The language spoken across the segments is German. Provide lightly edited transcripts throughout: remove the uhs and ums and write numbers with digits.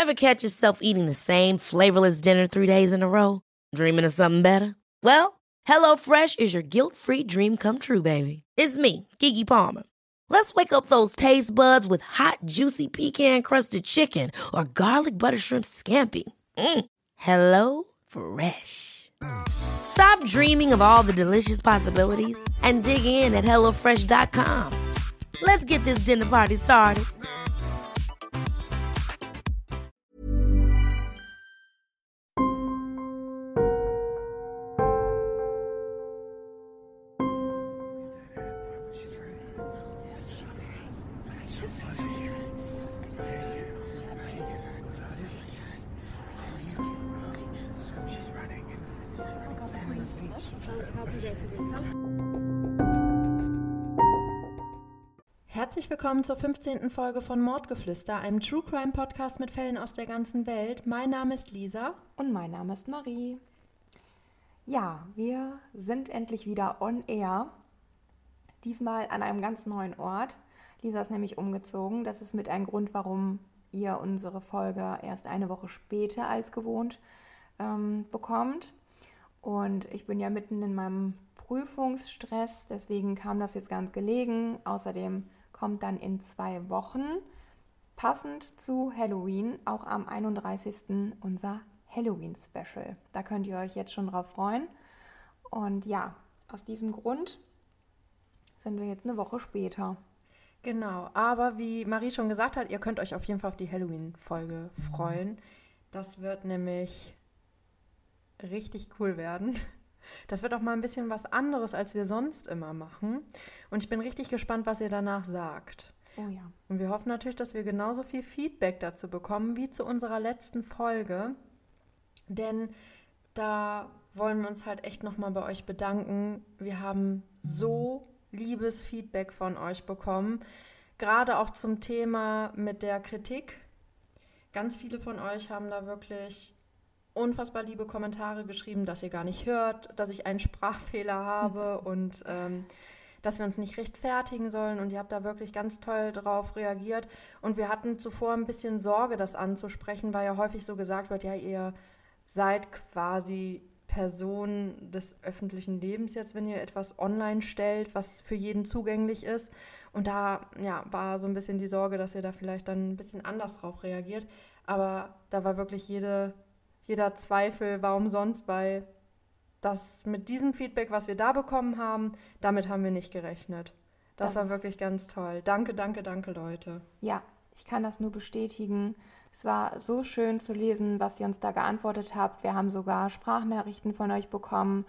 Ever catch yourself eating the same flavorless dinner 3 days in a row? Dreaming of something better? Well, HelloFresh is your guilt-free dream come true, baby. It's me, Keke Palmer. Let's wake up those taste buds with hot, juicy pecan-crusted chicken or garlic butter shrimp scampi. Hello Fresh. Stop dreaming of all the delicious possibilities and dig in at HelloFresh.com. Let's get this dinner party started. Herzlich willkommen zur 15. Folge von Mordgeflüster, einem True Crime Podcast mit Fällen aus der ganzen Welt. Mein Name ist Lisa. Und mein Name ist Marie. Ja, wir sind endlich wieder on air. Diesmal an einem ganz neuen Ort. Lisa ist nämlich umgezogen. Das ist mit ein Grund, warum ihr unsere Folge erst eine Woche später als gewohnt bekommt. Und ich bin ja mitten in meinem Prüfungsstress, deswegen kam das jetzt ganz gelegen. Außerdem kommt dann in 2 Wochen, passend zu Halloween, auch am 31. unser Halloween-Special. Da könnt ihr euch jetzt schon drauf freuen. Und ja, aus diesem Grund sind wir jetzt eine Woche später. Genau, aber wie Marie schon gesagt hat, ihr könnt euch auf jeden Fall auf die Halloween-Folge freuen. Das wird nämlich richtig cool werden. Das wird auch mal ein bisschen was anderes, als wir sonst immer machen. Und ich bin richtig gespannt, was ihr danach sagt. Oh ja. Und wir hoffen natürlich, dass wir genauso viel Feedback dazu bekommen, wie zu unserer letzten Folge. Denn da wollen wir uns halt echt nochmal bei euch bedanken. Wir haben so liebes Feedback von euch bekommen. Gerade auch zum Thema mit der Kritik. Ganz viele von euch haben da wirklich unfassbar liebe Kommentare geschrieben, dass ihr gar nicht hört, dass ich einen Sprachfehler habe und dass wir uns nicht rechtfertigen sollen. Und ihr habt da wirklich ganz toll drauf reagiert. Und wir hatten zuvor ein bisschen Sorge, das anzusprechen, weil ja häufig so gesagt wird, ja, ihr seid quasi Personen des öffentlichen Lebens jetzt, wenn ihr etwas online stellt, was für jeden zugänglich ist. Und da war so ein bisschen die Sorge, dass ihr da vielleicht dann ein bisschen anders drauf reagiert. Aber da war wirklich jeder Zweifel war umsonst, weil das mit diesem Feedback, was wir da bekommen haben, damit haben wir nicht gerechnet. Das war wirklich ganz toll. Danke, danke, danke, Leute. Ja, ich kann das nur bestätigen. Es war so schön zu lesen, was ihr uns da geantwortet habt. Wir haben sogar Sprachnachrichten von euch bekommen.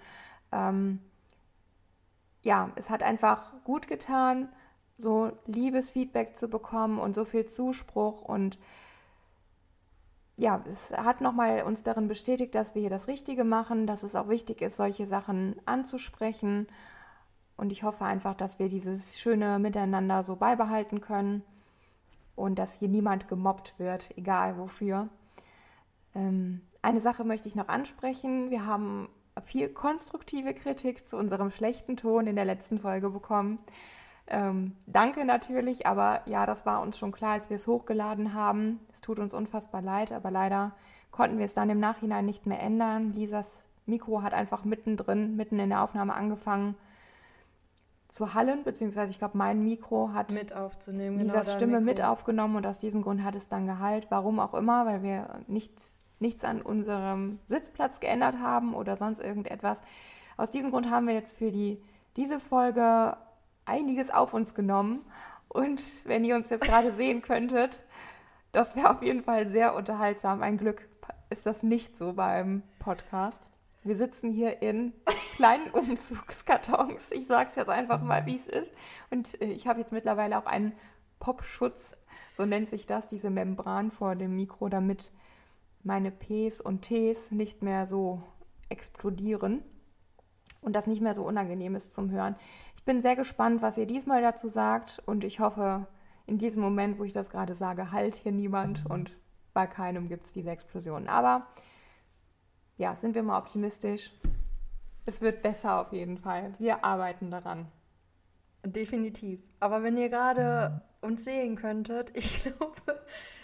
Es hat einfach gut getan, so liebes Feedback zu bekommen und so viel Zuspruch. Und ja, es hat nochmal uns darin bestätigt, dass wir hier das Richtige machen, dass es auch wichtig ist, solche Sachen anzusprechen. Und ich hoffe einfach, dass wir dieses schöne Miteinander so beibehalten können und dass hier niemand gemobbt wird, egal wofür. Eine Sache möchte ich noch ansprechen. Wir haben viel konstruktive Kritik zu unserem schlechten Ton in der letzten Folge bekommen. Danke natürlich, aber ja, das war uns schon klar, als wir es hochgeladen haben. Es tut uns unfassbar leid, aber leider konnten wir es dann im Nachhinein nicht mehr ändern. Lisas Mikro hat einfach mitten in der Aufnahme angefangen zu hallen, beziehungsweise ich glaube, mein Mikro hat mit aufzunehmen, Lisas Stimme mit aufgenommen und aus diesem Grund hat es dann gehallt. Warum auch immer, weil wir nichts an unserem Sitzplatz geändert haben oder sonst irgendetwas. Aus diesem Grund haben wir jetzt für diese Folge einiges auf uns genommen und wenn ihr uns jetzt gerade sehen könntet, das wäre auf jeden Fall sehr unterhaltsam. Ein Glück ist das nicht so beim Podcast. Wir sitzen hier in kleinen Umzugskartons. Ich sage es jetzt einfach mal, wie es ist. Und ich habe jetzt mittlerweile auch einen Popschutz, so nennt sich das, diese Membran vor dem Mikro, damit meine Ps und Ts nicht mehr so explodieren und das nicht mehr so unangenehm ist zum Hören. Ich bin sehr gespannt, was ihr diesmal dazu sagt und ich hoffe, in diesem Moment, wo ich das gerade sage, halt hier niemand und bei keinem gibt es diese Explosionen. Aber ja, sind wir mal optimistisch. Es wird besser auf jeden Fall. Wir arbeiten daran. Definitiv. Aber wenn ihr gerade uns sehen könntet, ich glaube,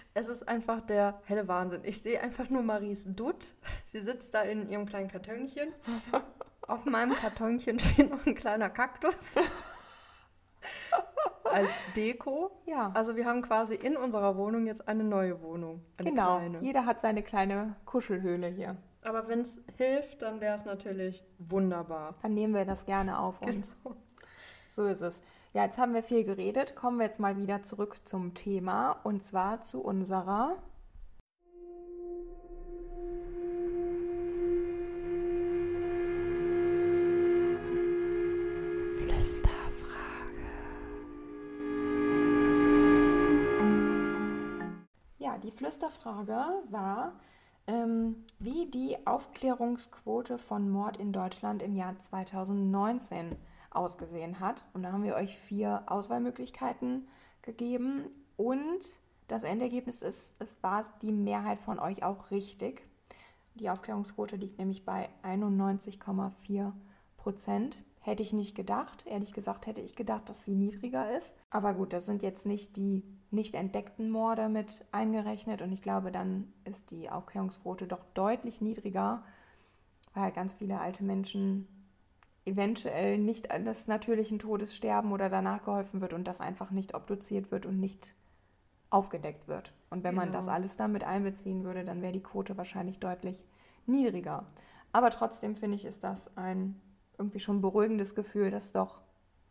Es ist einfach der helle Wahnsinn. Ich sehe einfach nur Maries Dutt. Sie sitzt da in ihrem kleinen Kartönchen. Auf meinem Kartonchen steht noch ein kleiner Kaktus als Deko. Ja. Also wir haben quasi in unserer Wohnung jetzt eine neue Wohnung. Eine Genau, kleine. jeder hat seine kleine Kuschelhöhle hier. Aber wenn es hilft, dann wäre es natürlich wunderbar. Dann nehmen wir das gerne auf uns. Genau. So ist es. Ja, jetzt haben wir viel geredet. Kommen wir jetzt mal wieder zurück zum Thema und zwar zu unserer Flüsterfrage. Ja, die Flüsterfrage war, wie die Aufklärungsquote von Mord in Deutschland im Jahr 2019 ausgesehen hat. Und da haben wir euch 4 Auswahlmöglichkeiten gegeben. Und das Endergebnis ist, es war die Mehrheit von euch auch richtig. Die Aufklärungsquote liegt nämlich bei 91,4%. Hätte ich nicht gedacht. Ehrlich gesagt hätte ich gedacht, dass sie niedriger ist. Aber gut, das sind jetzt nicht die nicht entdeckten Morde mit eingerechnet. Und ich glaube, dann ist die Aufklärungsquote doch deutlich niedriger, weil halt ganz viele alte Menschen eventuell nicht eines natürlichen Todes sterben oder danach geholfen wird und das einfach nicht obduziert wird und nicht aufgedeckt wird. Und wenn man das alles damit einbeziehen würde, dann wäre die Quote wahrscheinlich deutlich niedriger. Aber trotzdem finde ich, ist das ein irgendwie schon beruhigendes Gefühl, dass doch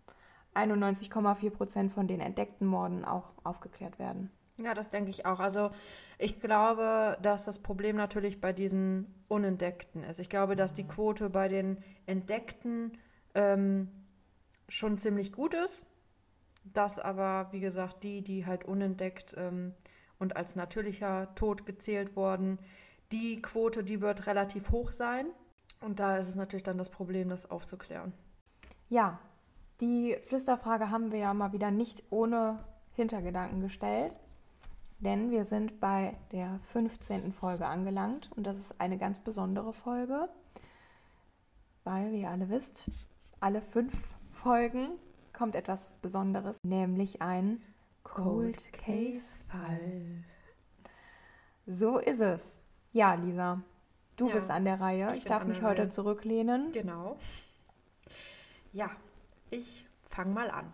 91,4% von den entdeckten Morden auch aufgeklärt werden. Ja, das denke ich auch. Also ich glaube, dass das Problem natürlich bei diesen Unentdeckten ist. Ich glaube, dass die Quote bei den Entdeckten schon ziemlich gut ist. Dass aber, wie gesagt, die halt unentdeckt und als natürlicher Tod gezählt wurden, die Quote, die wird relativ hoch sein. Und da ist es natürlich dann das Problem, das aufzuklären. Ja, die Flüsterfrage haben wir ja mal wieder nicht ohne Hintergedanken gestellt, denn wir sind bei der 15. Folge angelangt und das ist eine ganz besondere Folge, weil, wie ihr alle wisst, alle 5 Folgen kommt etwas Besonderes, nämlich ein Cold Case Fall. So ist es. Ja, Lisa, du bist an der Reihe. Ich darf mich heute zurücklehnen. Genau. Ja, ich fange mal an.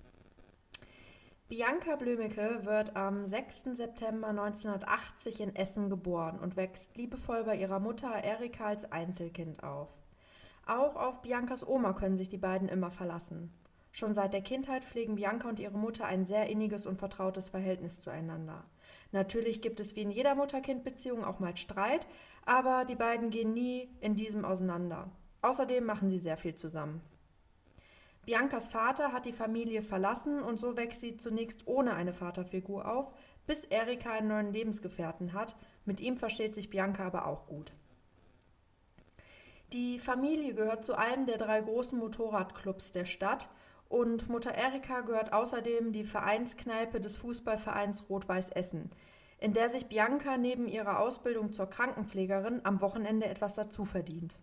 Bianca Blümecke wird am 6. September 1980 in Essen geboren und wächst liebevoll bei ihrer Mutter Erika als Einzelkind auf. Auch auf Biancas Oma können sich die beiden immer verlassen. Schon seit der Kindheit pflegen Bianca und ihre Mutter ein sehr inniges und vertrautes Verhältnis zueinander. Natürlich gibt es wie in jeder Mutter-Kind-Beziehung auch mal Streit, aber die beiden gehen nie in diesem auseinander. Außerdem machen sie sehr viel zusammen. Biancas Vater hat die Familie verlassen und so wächst sie zunächst ohne eine Vaterfigur auf, bis Erika einen neuen Lebensgefährten hat. Mit ihm versteht sich Bianca aber auch gut. Die Familie gehört zu einem der 3 großen Motorradclubs der Stadt und Mutter Erika gehört außerdem die Vereinskneipe des Fußballvereins Rot-Weiß Essen, in der sich Bianca neben ihrer Ausbildung zur Krankenpflegerin am Wochenende etwas dazu verdient.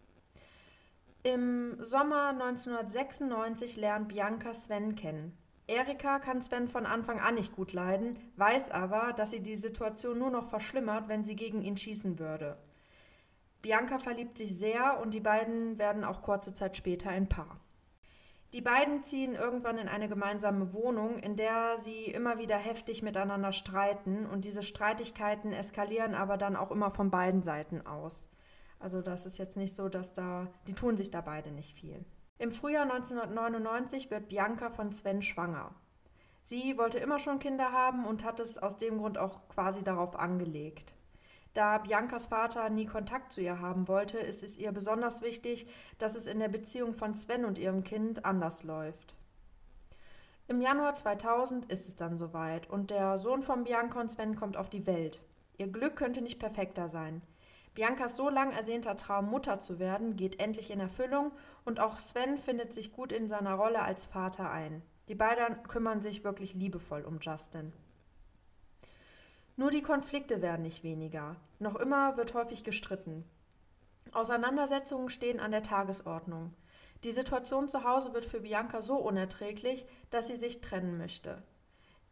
Im Sommer 1996 lernt Bianca Sven kennen. Erika kann Sven von Anfang an nicht gut leiden, weiß aber, dass sie die Situation nur noch verschlimmert, wenn sie gegen ihn schießen würde. Bianca verliebt sich sehr und die beiden werden auch kurze Zeit später ein Paar. Die beiden ziehen irgendwann in eine gemeinsame Wohnung, in der sie immer wieder heftig miteinander streiten und diese Streitigkeiten eskalieren aber dann auch immer von beiden Seiten aus. Also das ist jetzt nicht so, die tun sich da beide nicht viel. Im Frühjahr 1999 wird Bianca von Sven schwanger. Sie wollte immer schon Kinder haben und hat es aus dem Grund auch quasi darauf angelegt. Da Biancas Vater nie Kontakt zu ihr haben wollte, ist es ihr besonders wichtig, dass es in der Beziehung von Sven und ihrem Kind anders läuft. Im Januar 2000 ist es dann soweit und der Sohn von Bianca und Sven kommt auf die Welt. Ihr Glück könnte nicht perfekter sein. Biancas so lang ersehnter Traum, Mutter zu werden, geht endlich in Erfüllung und auch Sven findet sich gut in seiner Rolle als Vater ein. Die beiden kümmern sich wirklich liebevoll um Justin. Nur die Konflikte werden nicht weniger. Noch immer wird häufig gestritten. Auseinandersetzungen stehen an der Tagesordnung. Die Situation zu Hause wird für Bianca so unerträglich, dass sie sich trennen möchte.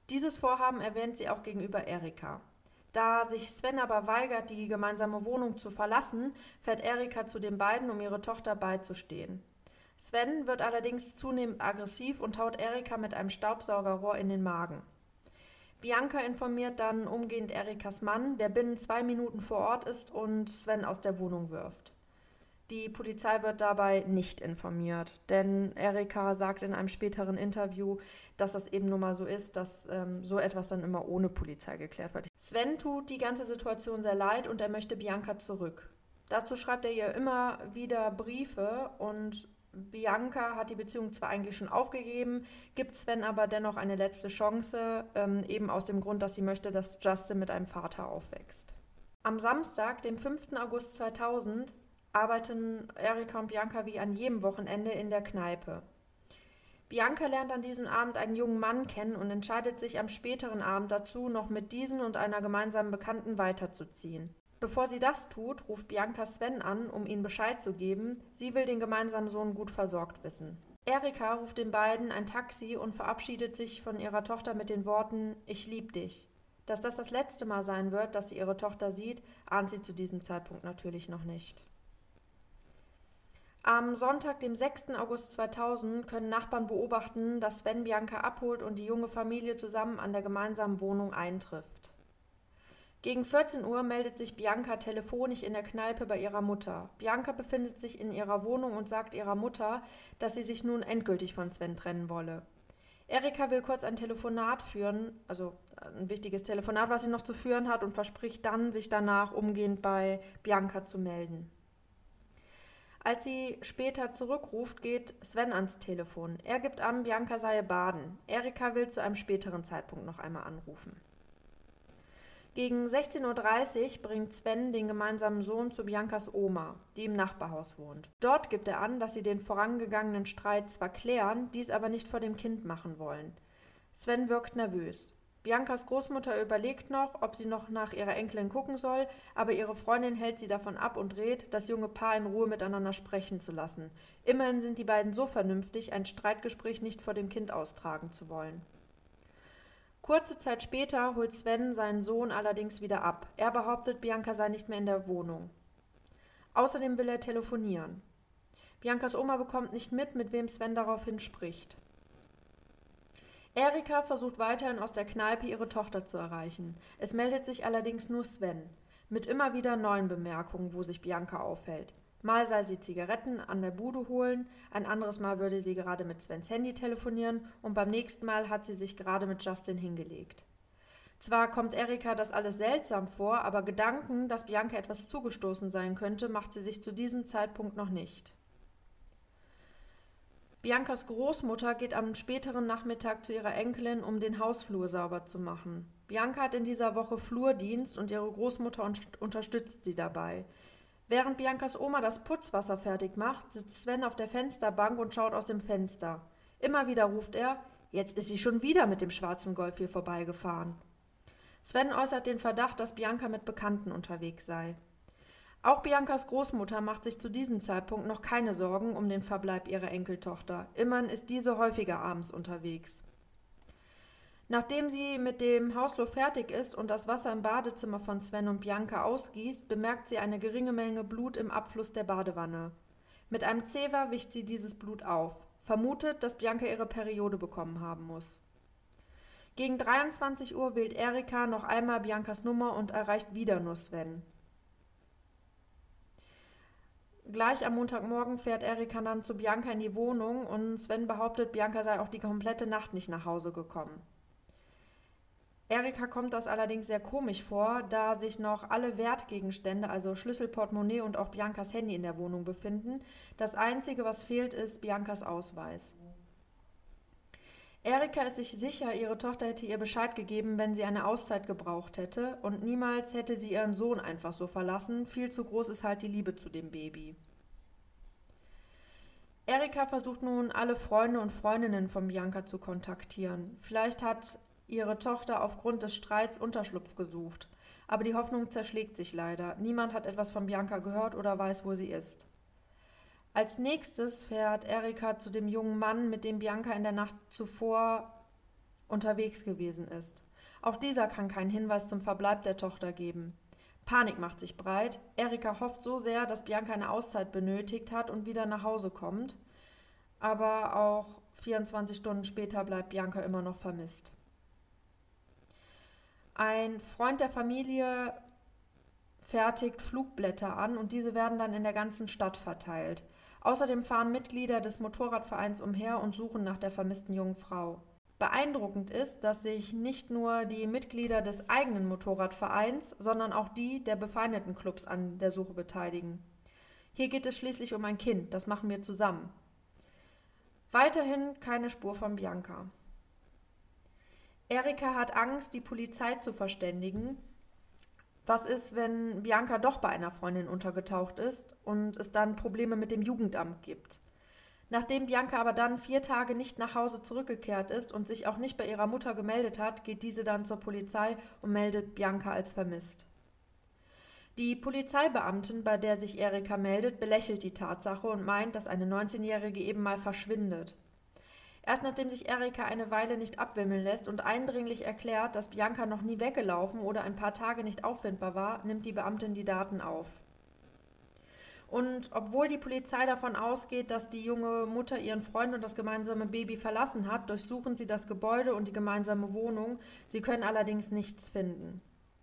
Dieses Vorhaben erwähnt sie auch gegenüber Erika. Da sich Sven aber weigert, die gemeinsame Wohnung zu verlassen, fährt Erika zu den beiden, um ihre Tochter beizustehen. Sven wird allerdings zunehmend aggressiv und haut Erika mit einem Staubsaugerrohr in den Magen. Bianca informiert dann umgehend Erikas Mann, der binnen 2 Minuten vor Ort ist und Sven aus der Wohnung wirft. Die Polizei wird dabei nicht informiert, denn Erika sagt in einem späteren Interview, dass das eben nun mal so ist, dass so etwas dann immer ohne Polizei geklärt wird. Sven tut die ganze Situation sehr leid und er möchte Bianca zurück. Dazu schreibt er ihr immer wieder Briefe und Bianca hat die Beziehung zwar eigentlich schon aufgegeben, gibt Sven aber dennoch eine letzte Chance, eben aus dem Grund, dass sie möchte, dass Justin mit einem Vater aufwächst. Am Samstag, dem 5. August 2000, arbeiten Erika und Bianca wie an jedem Wochenende in der Kneipe. Bianca lernt an diesem Abend einen jungen Mann kennen und entscheidet sich am späteren Abend dazu, noch mit diesem und einer gemeinsamen Bekannten weiterzuziehen. Bevor sie das tut, ruft Bianca Sven an, um ihm Bescheid zu geben, sie will den gemeinsamen Sohn gut versorgt wissen. Erika ruft den beiden ein Taxi und verabschiedet sich von ihrer Tochter mit den Worten „Ich lieb dich". Dass das letzte Mal sein wird, dass sie ihre Tochter sieht, ahnt sie zu diesem Zeitpunkt natürlich noch nicht. Am Sonntag, dem 6. August 2000, können Nachbarn beobachten, dass Sven Bianca abholt und die junge Familie zusammen an der gemeinsamen Wohnung eintrifft. Gegen 14 Uhr meldet sich Bianca telefonisch in der Kneipe bei ihrer Mutter. Bianca befindet sich in ihrer Wohnung und sagt ihrer Mutter, dass sie sich nun endgültig von Sven trennen wolle. Erika will kurz ein Telefonat führen, also ein wichtiges Telefonat, was sie noch zu führen hat, und verspricht dann, sich danach umgehend bei Bianca zu melden. Als sie später zurückruft, geht Sven ans Telefon. Er gibt an, Bianca sei baden. Erika will zu einem späteren Zeitpunkt noch einmal anrufen. Gegen 16:30 Uhr bringt Sven den gemeinsamen Sohn zu Biancas Oma, die im Nachbarhaus wohnt. Dort gibt er an, dass sie den vorangegangenen Streit zwar klären, dies aber nicht vor dem Kind machen wollen. Sven wirkt nervös. Biancas Großmutter überlegt noch, ob sie noch nach ihrer Enkelin gucken soll, aber ihre Freundin hält sie davon ab und rät, das junge Paar in Ruhe miteinander sprechen zu lassen. Immerhin sind die beiden so vernünftig, ein Streitgespräch nicht vor dem Kind austragen zu wollen. Kurze Zeit später holt Sven seinen Sohn allerdings wieder ab. Er behauptet, Bianca sei nicht mehr in der Wohnung. Außerdem will er telefonieren. Biancas Oma bekommt nicht mit wem Sven daraufhin spricht. Erika versucht weiterhin aus der Kneipe ihre Tochter zu erreichen. Es meldet sich allerdings nur Sven, mit immer wieder neuen Bemerkungen, wo sich Bianca aufhält. Mal sei sie Zigaretten an der Bude holen, ein anderes Mal würde sie gerade mit Svens Handy telefonieren und beim nächsten Mal hat sie sich gerade mit Justin hingelegt. Zwar kommt Erika das alles seltsam vor, aber Gedanken, dass Bianca etwas zugestoßen sein könnte, macht sie sich zu diesem Zeitpunkt noch nicht. Biancas Großmutter geht am späteren Nachmittag zu ihrer Enkelin, um den Hausflur sauber zu machen. Bianca hat in dieser Woche Flurdienst und ihre Großmutter unterstützt sie dabei. Während Biancas Oma das Putzwasser fertig macht, sitzt Sven auf der Fensterbank und schaut aus dem Fenster. Immer wieder ruft er, jetzt ist sie schon wieder mit dem schwarzen Golf hier vorbeigefahren. Sven äußert den Verdacht, dass Bianca mit Bekannten unterwegs sei. Auch Biancas Großmutter macht sich zu diesem Zeitpunkt noch keine Sorgen um den Verbleib ihrer Enkeltochter. Immerhin ist diese häufiger abends unterwegs. Nachdem sie mit dem Hausflur fertig ist und das Wasser im Badezimmer von Sven und Bianca ausgießt, bemerkt sie eine geringe Menge Blut im Abfluss der Badewanne. Mit einem Zewa wischt sie dieses Blut auf, vermutet, dass Bianca ihre Periode bekommen haben muss. Gegen 23 Uhr wählt Erika noch einmal Biancas Nummer und erreicht wieder nur Sven. Gleich am Montagmorgen fährt Erika dann zu Bianca in die Wohnung und Sven behauptet, Bianca sei auch die komplette Nacht nicht nach Hause gekommen. Erika kommt das allerdings sehr komisch vor, da sich noch alle Wertgegenstände, also Schlüssel, Portemonnaie und auch Biancas Handy in der Wohnung befinden. Das Einzige, was fehlt, ist Biancas Ausweis. Erika ist sich sicher, ihre Tochter hätte ihr Bescheid gegeben, wenn sie eine Auszeit gebraucht hätte, und niemals hätte sie ihren Sohn einfach so verlassen. Viel zu groß ist halt die Liebe zu dem Baby. Erika versucht nun, alle Freunde und Freundinnen von Bianca zu kontaktieren. Vielleicht hat ihre Tochter aufgrund des Streits Unterschlupf gesucht. Aber die Hoffnung zerschlägt sich leider. Niemand hat etwas von Bianca gehört oder weiß, wo sie ist. Als nächstes fährt Erika zu dem jungen Mann, mit dem Bianca in der Nacht zuvor unterwegs gewesen ist. Auch dieser kann keinen Hinweis zum Verbleib der Tochter geben. Panik macht sich breit. Erika hofft so sehr, dass Bianca eine Auszeit benötigt hat und wieder nach Hause kommt. Aber auch 24 Stunden später bleibt Bianca immer noch vermisst. Ein Freund der Familie fertigt Flugblätter an und diese werden dann in der ganzen Stadt verteilt. Außerdem fahren Mitglieder des Motorradvereins umher und suchen nach der vermissten jungen Frau. Beeindruckend ist, dass sich nicht nur die Mitglieder des eigenen Motorradvereins, sondern auch die der befeindeten Clubs an der Suche beteiligen. Hier geht es schließlich um ein Kind, das machen wir zusammen. Weiterhin keine Spur von Bianca. Erika hat Angst, die Polizei zu verständigen. Was ist, wenn Bianca doch bei einer Freundin untergetaucht ist und es dann Probleme mit dem Jugendamt gibt? Nachdem Bianca aber dann 4 Tage nicht nach Hause zurückgekehrt ist und sich auch nicht bei ihrer Mutter gemeldet hat, geht diese dann zur Polizei und meldet Bianca als vermisst. Die Polizeibeamtin, bei der sich Erika meldet, belächelt die Tatsache und meint, dass eine 19-Jährige eben mal verschwindet. Erst nachdem sich Erika eine Weile nicht abwimmeln lässt und eindringlich erklärt, dass Bianca noch nie weggelaufen oder ein paar Tage nicht auffindbar war, nimmt die Beamtin die Daten auf. Und obwohl die Polizei davon ausgeht, dass die junge Mutter ihren Freund und das gemeinsame Baby verlassen hat, durchsuchen sie das Gebäude und die gemeinsame Wohnung. Sie können allerdings nichts finden.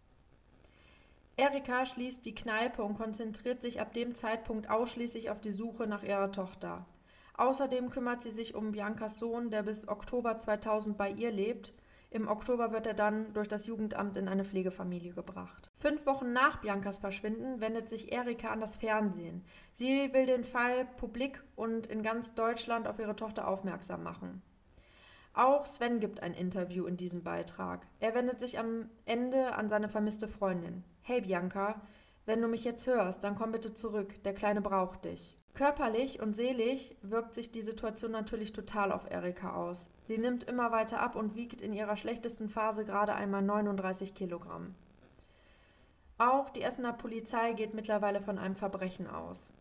Erika schließt die Kneipe und konzentriert sich ab dem Zeitpunkt ausschließlich auf die Suche nach ihrer Tochter. Außerdem kümmert sie sich um Biancas Sohn, der bis Oktober 2000 bei ihr lebt. Im Oktober wird er dann durch das Jugendamt in eine Pflegefamilie gebracht. 5 Wochen nach Biancas Verschwinden wendet sich Erika an das Fernsehen. Sie will den Fall publik und in ganz Deutschland auf ihre Tochter aufmerksam machen. Auch Sven gibt ein Interview in diesem Beitrag. Er wendet sich am Ende an seine vermisste Freundin. Hey Bianca, wenn du mich jetzt hörst, dann komm bitte zurück, der Kleine braucht dich. Körperlich und seelisch wirkt sich die Situation natürlich total auf Erika aus. Sie nimmt immer weiter ab und wiegt in ihrer schlechtesten Phase gerade einmal 39 Kilogramm. Auch die Essener Polizei geht mittlerweile von einem Verbrechen aus.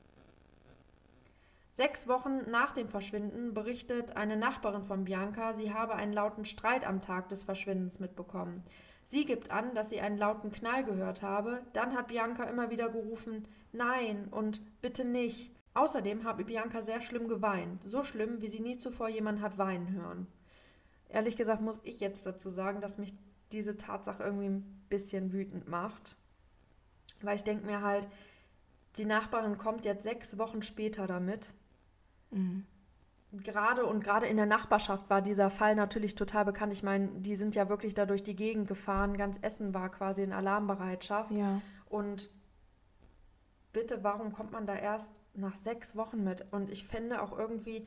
6 Wochen nach dem Verschwinden berichtet eine Nachbarin von Bianca, sie habe einen lauten Streit am Tag des Verschwindens mitbekommen. Sie gibt an, dass sie einen lauten Knall gehört habe. Dann hat Bianca immer wieder gerufen, nein und bitte nicht. Außerdem habe Bianca sehr schlimm geweint. So schlimm, wie sie nie zuvor jemanden hat weinen hören. Ehrlich gesagt muss ich jetzt dazu sagen, dass mich diese Tatsache irgendwie ein bisschen wütend macht. Weil ich denke mir halt, die Nachbarin kommt jetzt 6 Wochen später damit. Mhm. Gerade in der Nachbarschaft war dieser Fall natürlich total bekannt. Ich meine, die sind ja wirklich da durch die Gegend gefahren. Ganz Essen war quasi in Alarmbereitschaft. Ja. Und bitte, warum kommt man da erst nach 6 Wochen mit? Und ich fände auch irgendwie,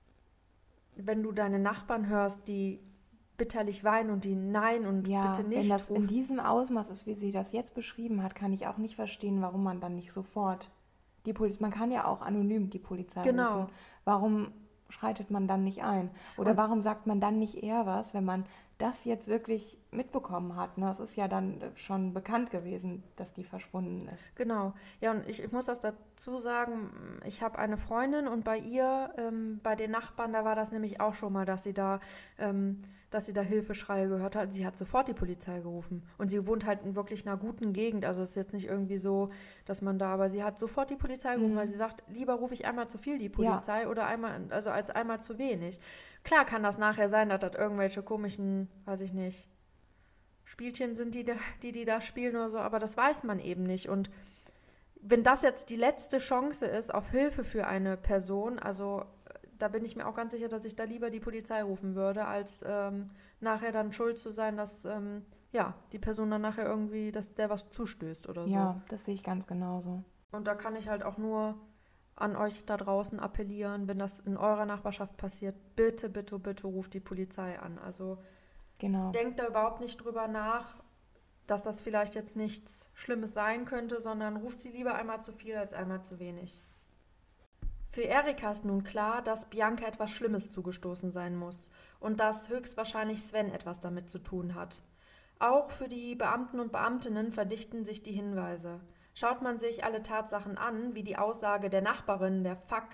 wenn du deine Nachbarn hörst, die bitterlich weinen und die nein und bitte nicht. Wenn das in diesem Ausmaß ist, wie sie das jetzt beschrieben hat, kann ich auch nicht verstehen, warum man dann nicht sofort die Polizei, man kann ja auch anonym die Polizei rufen. Warum schreitet man dann nicht ein? Oder warum sagt man dann nicht eher was, wenn man das jetzt wirklich mitbekommen hat? Ne? Es ist ja dann schon bekannt gewesen, dass die verschwunden ist. Genau. Ja, und ich muss das dazu sagen, ich habe eine Freundin und bei ihr, bei den Nachbarn, da war das nämlich auch schon mal, dass sie da Hilfeschreie gehört hat. Sie hat sofort die Polizei gerufen. Und sie wohnt halt in wirklich einer guten Gegend. Also es ist jetzt nicht irgendwie so, dass man da, aber sie hat sofort die Polizei gerufen, weil sie sagt, lieber rufe ich einmal zu viel die Polizei oder als einmal zu wenig. Klar kann das nachher sein, dass das irgendwelche komischen, weiß ich nicht, Spielchen sind, die da spielen oder so, aber das weiß man eben nicht. Und wenn das jetzt die letzte Chance ist auf Hilfe für eine Person, also da bin ich mir auch ganz sicher, dass ich da lieber die Polizei rufen würde, als nachher dann schuld zu sein, dass die Person dann nachher irgendwie, dass der was zustößt oder so. Ja, das sehe ich ganz genauso. Und da kann ich halt auch nur an euch da draußen appellieren, wenn das in eurer Nachbarschaft passiert, bitte, bitte, bitte ruft die Polizei an. Also denkt da überhaupt nicht drüber nach, dass das vielleicht jetzt nichts Schlimmes sein könnte, sondern ruft sie lieber einmal zu viel als einmal zu wenig. Für Erika ist nun klar, dass Bianca etwas Schlimmes zugestoßen sein muss und dass höchstwahrscheinlich Sven etwas damit zu tun hat. Auch für die Beamten und Beamtinnen verdichten sich die Hinweise. Schaut man sich alle Tatsachen an, wie die Aussage der Nachbarin, der Fakt,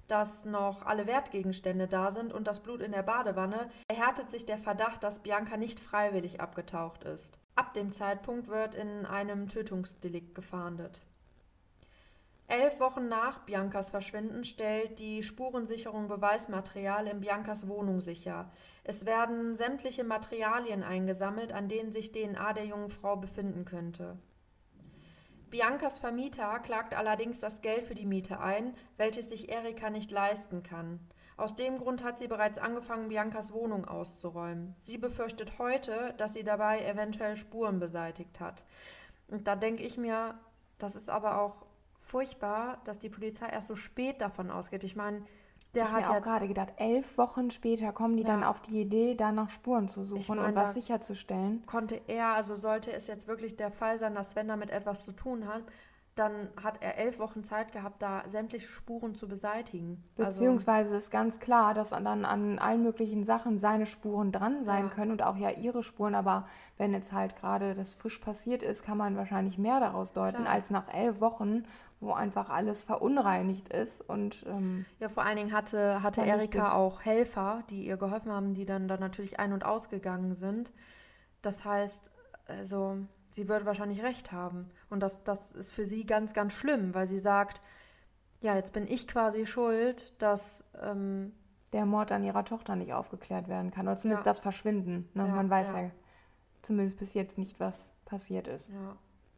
dass noch alle Wertgegenstände da sind und das Blut in der Badewanne, erhärtet sich der Verdacht, dass Bianca nicht freiwillig abgetaucht ist. Ab dem Zeitpunkt wird in einem Tötungsdelikt gefahndet. 11 Wochen nach Biancas Verschwinden stellt die Spurensicherung Beweismaterial in Biancas Wohnung sicher. Es werden sämtliche Materialien eingesammelt, an denen sich DNA der jungen Frau befinden könnte. Biancas Vermieter klagt allerdings das Geld für die Miete ein, welches sich Erika nicht leisten kann. Aus dem Grund hat sie bereits angefangen, Biancas Wohnung auszuräumen. Sie befürchtet heute, dass sie dabei eventuell Spuren beseitigt hat. Und da denke ich mir, das ist aber auch furchtbar, dass die Polizei erst so spät davon ausgeht. Ich meine, der hat mir auch jetzt gerade gedacht, 11 Wochen später kommen die dann auf die Idee, da nach Spuren zu suchen und was sicherzustellen. also sollte es jetzt wirklich der Fall sein, dass Sven damit etwas zu tun hat, dann hat er 11 Wochen Zeit gehabt, da sämtliche Spuren zu beseitigen. Beziehungsweise ist ganz klar, dass dann an allen möglichen Sachen seine Spuren dran sein können und auch ja ihre Spuren. Aber wenn jetzt halt gerade das frisch passiert ist, kann man wahrscheinlich mehr daraus deuten, als nach 11 Wochen, wo einfach alles verunreinigt ist. Und ja, vor allen Dingen hatte Erika auch Helfer, die ihr geholfen haben, die dann natürlich ein- und ausgegangen sind. Das heißt, also sie wird wahrscheinlich recht haben. Und das ist für sie ganz, ganz schlimm, weil sie sagt, ja, jetzt bin ich quasi schuld, dass der Mord an ihrer Tochter nicht aufgeklärt werden kann. Oder zumindest das Verschwinden. Ne? Man weiß ja zumindest bis jetzt nicht, was passiert ist. Ja.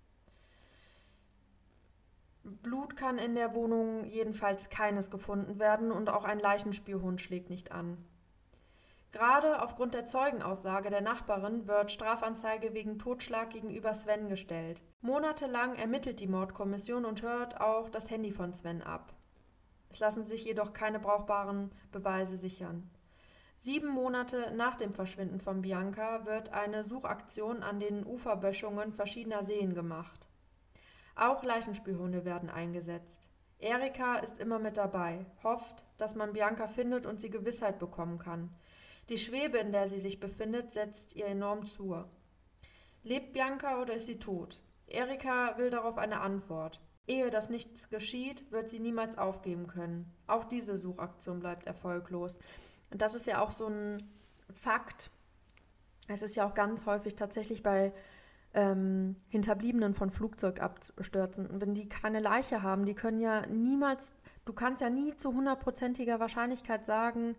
Blut kann in der Wohnung jedenfalls keines gefunden werden und auch ein Leichenspürhund schlägt nicht an. Gerade aufgrund der Zeugenaussage der Nachbarin wird Strafanzeige wegen Totschlag gegenüber Sven gestellt. Monatelang ermittelt die Mordkommission und hört auch das Handy von Sven ab. Es lassen sich jedoch keine brauchbaren Beweise sichern. 7 Monate nach dem Verschwinden von Bianca wird eine Suchaktion an den Uferböschungen verschiedener Seen gemacht. Auch Leichenspürhunde werden eingesetzt. Erika ist immer mit dabei, hofft, dass man Bianca findet und sie Gewissheit bekommen kann. Die Schwebe, in der sie sich befindet, setzt ihr enorm zu. Lebt Bianca oder ist sie tot? Erika will darauf eine Antwort. Ehe das nichts geschieht, wird sie niemals aufgeben können. Auch diese Suchaktion bleibt erfolglos. Und das ist ja auch so ein Fakt. Es ist ja auch ganz häufig tatsächlich bei Hinterbliebenen von Flugzeugabstürzen. Und wenn die keine Leiche haben, die können ja niemals, du kannst ja nie zu 100%iger Wahrscheinlichkeit sagen,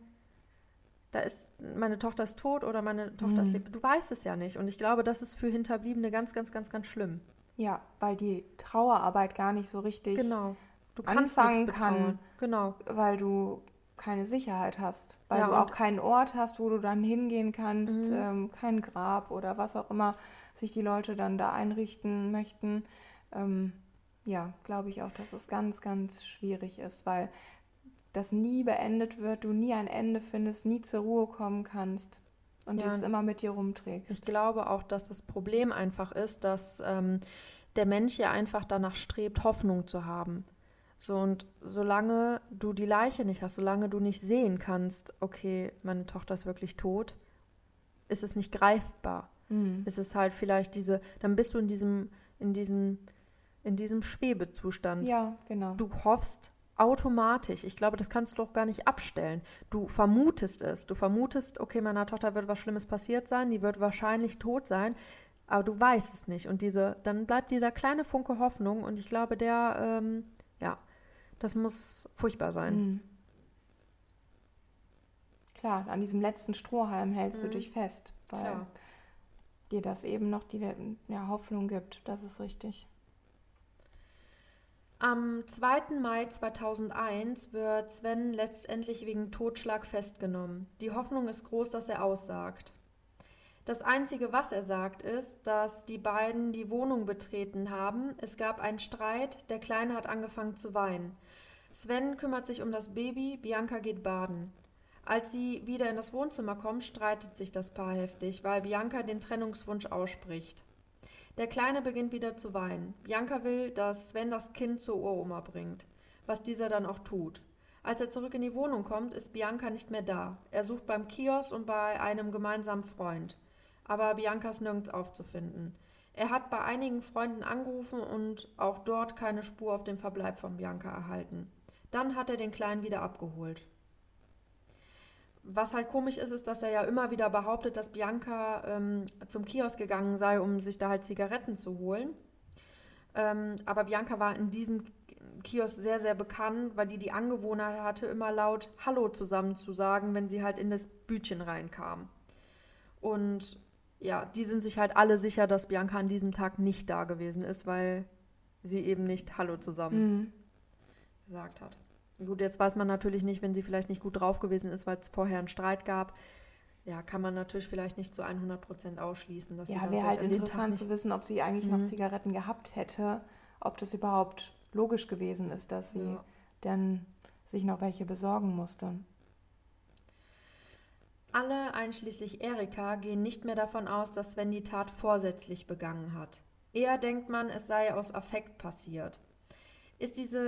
meine Tochter ist tot oder meine Tochter ist lebt. Du weißt es ja nicht. Und ich glaube, das ist für Hinterbliebene ganz, ganz, ganz, ganz schlimm. Ja, weil die Trauerarbeit gar nicht so richtig du kannst anfangen kann, genau. weil du keine Sicherheit hast, weil du auch keinen Ort hast, wo du dann hingehen kannst, kein Grab oder was auch immer sich die Leute dann da einrichten möchten. Ja, glaube ich auch, dass es ganz, ganz schwierig ist, weil das nie beendet wird, du nie ein Ende findest, nie zur Ruhe kommen kannst und es immer mit dir rumträgst. Ich glaube auch, dass das Problem einfach ist, dass der Mensch ja einfach danach strebt, Hoffnung zu haben. So, und solange du die Leiche nicht hast, solange du nicht sehen kannst, okay, meine Tochter ist wirklich tot, ist es nicht greifbar. Ist es halt vielleicht dann bist du in diesem Schwebezustand. Ja, genau. Du hoffst automatisch, ich glaube, das kannst du doch gar nicht abstellen. Du vermutest es. Du vermutest, okay, meiner Tochter wird was Schlimmes passiert sein, die wird wahrscheinlich tot sein, aber du weißt es nicht. Und dann bleibt dieser kleine Funke Hoffnung und ich glaube, das muss furchtbar sein. Klar, an diesem letzten Strohhalm hältst du dich fest, weil dir das eben noch die Hoffnung gibt. Das ist richtig. Am 2. Mai 2001 wird Sven letztendlich wegen Totschlag festgenommen. Die Hoffnung ist groß, dass er aussagt. Das Einzige, was er sagt, ist, dass die beiden die Wohnung betreten haben. Es gab einen Streit, der Kleine hat angefangen zu weinen. Sven kümmert sich um das Baby, Bianca geht baden. Als sie wieder in das Wohnzimmer kommt, streitet sich das Paar heftig, weil Bianca den Trennungswunsch ausspricht. Der Kleine beginnt wieder zu weinen. Bianca will, dass Sven das Kind zur Uroma bringt, was dieser dann auch tut. Als er zurück in die Wohnung kommt, ist Bianca nicht mehr da. Er sucht beim Kiosk und bei einem gemeinsamen Freund. Aber Bianca ist nirgends aufzufinden. Er hat bei einigen Freunden angerufen und auch dort keine Spur auf den Verbleib von Bianca erhalten. Dann hat er den Kleinen wieder abgeholt. Was halt komisch ist, ist, dass er ja immer wieder behauptet, dass Bianca zum Kiosk gegangen sei, um sich da halt Zigaretten zu holen. Aber Bianca war in diesem Kiosk sehr, sehr bekannt, weil die Angewohnheit hatte, immer laut Hallo zusammen zu sagen, wenn sie halt in das Bütchen reinkam. Und ja, die sind sich halt alle sicher, dass Bianca an diesem Tag nicht da gewesen ist, weil sie eben nicht Hallo zusammen gesagt hat. Gut, jetzt weiß man natürlich nicht, wenn sie vielleicht nicht gut drauf gewesen ist, weil es vorher einen Streit gab. Ja, kann man natürlich vielleicht nicht zu 100% ausschließen. Dass sie dann wäre halt an dem Tag interessant nicht zu wissen, ob sie eigentlich noch Zigaretten gehabt hätte, ob das überhaupt logisch gewesen ist, dass sie dann sich noch welche besorgen musste. Alle, einschließlich Erika, gehen nicht mehr davon aus, dass Sven die Tat vorsätzlich begangen hat. Eher denkt man, es sei aus Affekt passiert. Ist dies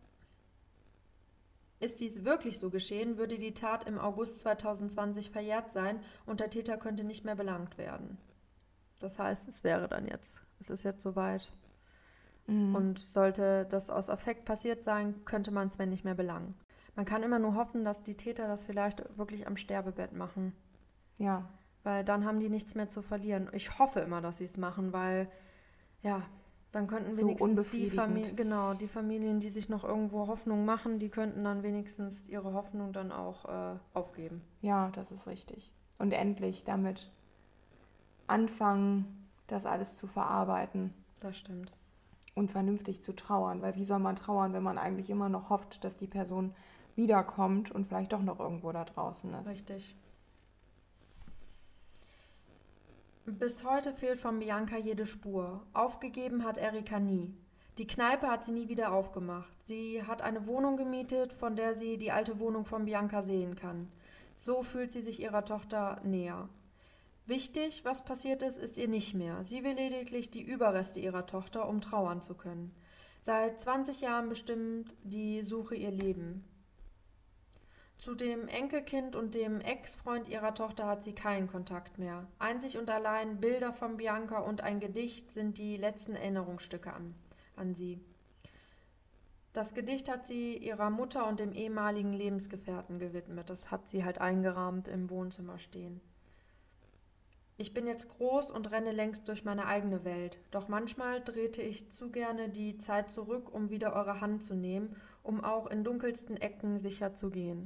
wirklich so geschehen, würde die Tat im August 2020 verjährt sein und der Täter könnte nicht mehr belangt werden. Das heißt, es ist jetzt soweit. Und sollte das aus Affekt passiert sein, könnte man Sven nicht mehr belangen. Man kann immer nur hoffen, dass die Täter das vielleicht wirklich am Sterbebett machen. Ja. Weil dann haben die nichts mehr zu verlieren. Ich hoffe immer, dass sie es machen, weil, ja, dann könnten so wenigstens die Familien, die sich noch irgendwo Hoffnung machen, die könnten dann wenigstens ihre Hoffnung dann auch aufgeben. Ja, das ist richtig. Und endlich damit anfangen, das alles zu verarbeiten. Das stimmt. Und vernünftig zu trauern. Weil wie soll man trauern, wenn man eigentlich immer noch hofft, dass die Person wiederkommt und vielleicht doch noch irgendwo da draußen ist. Richtig. Bis heute fehlt von Bianca jede Spur. Aufgegeben hat Erika nie. Die Kneipe hat sie nie wieder aufgemacht. Sie hat eine Wohnung gemietet, von der sie die alte Wohnung von Bianca sehen kann. So fühlt sie sich ihrer Tochter näher. Wichtig, was passiert ist, ist ihr nicht mehr. Sie will lediglich die Überreste ihrer Tochter, um trauern zu können. Seit 20 Jahren bestimmt die Suche ihr Leben. Zu dem Enkelkind und dem Ex-Freund ihrer Tochter hat sie keinen Kontakt mehr. Einzig und allein Bilder von Bianca und ein Gedicht sind die letzten Erinnerungsstücke an sie. Das Gedicht hat sie ihrer Mutter und dem ehemaligen Lebensgefährten gewidmet. Das hat sie halt eingerahmt im Wohnzimmer stehen. Ich bin jetzt groß und renne längst durch meine eigene Welt. Doch manchmal drehte ich zu gerne die Zeit zurück, um wieder eure Hand zu nehmen, um auch in dunkelsten Ecken sicher zu gehen.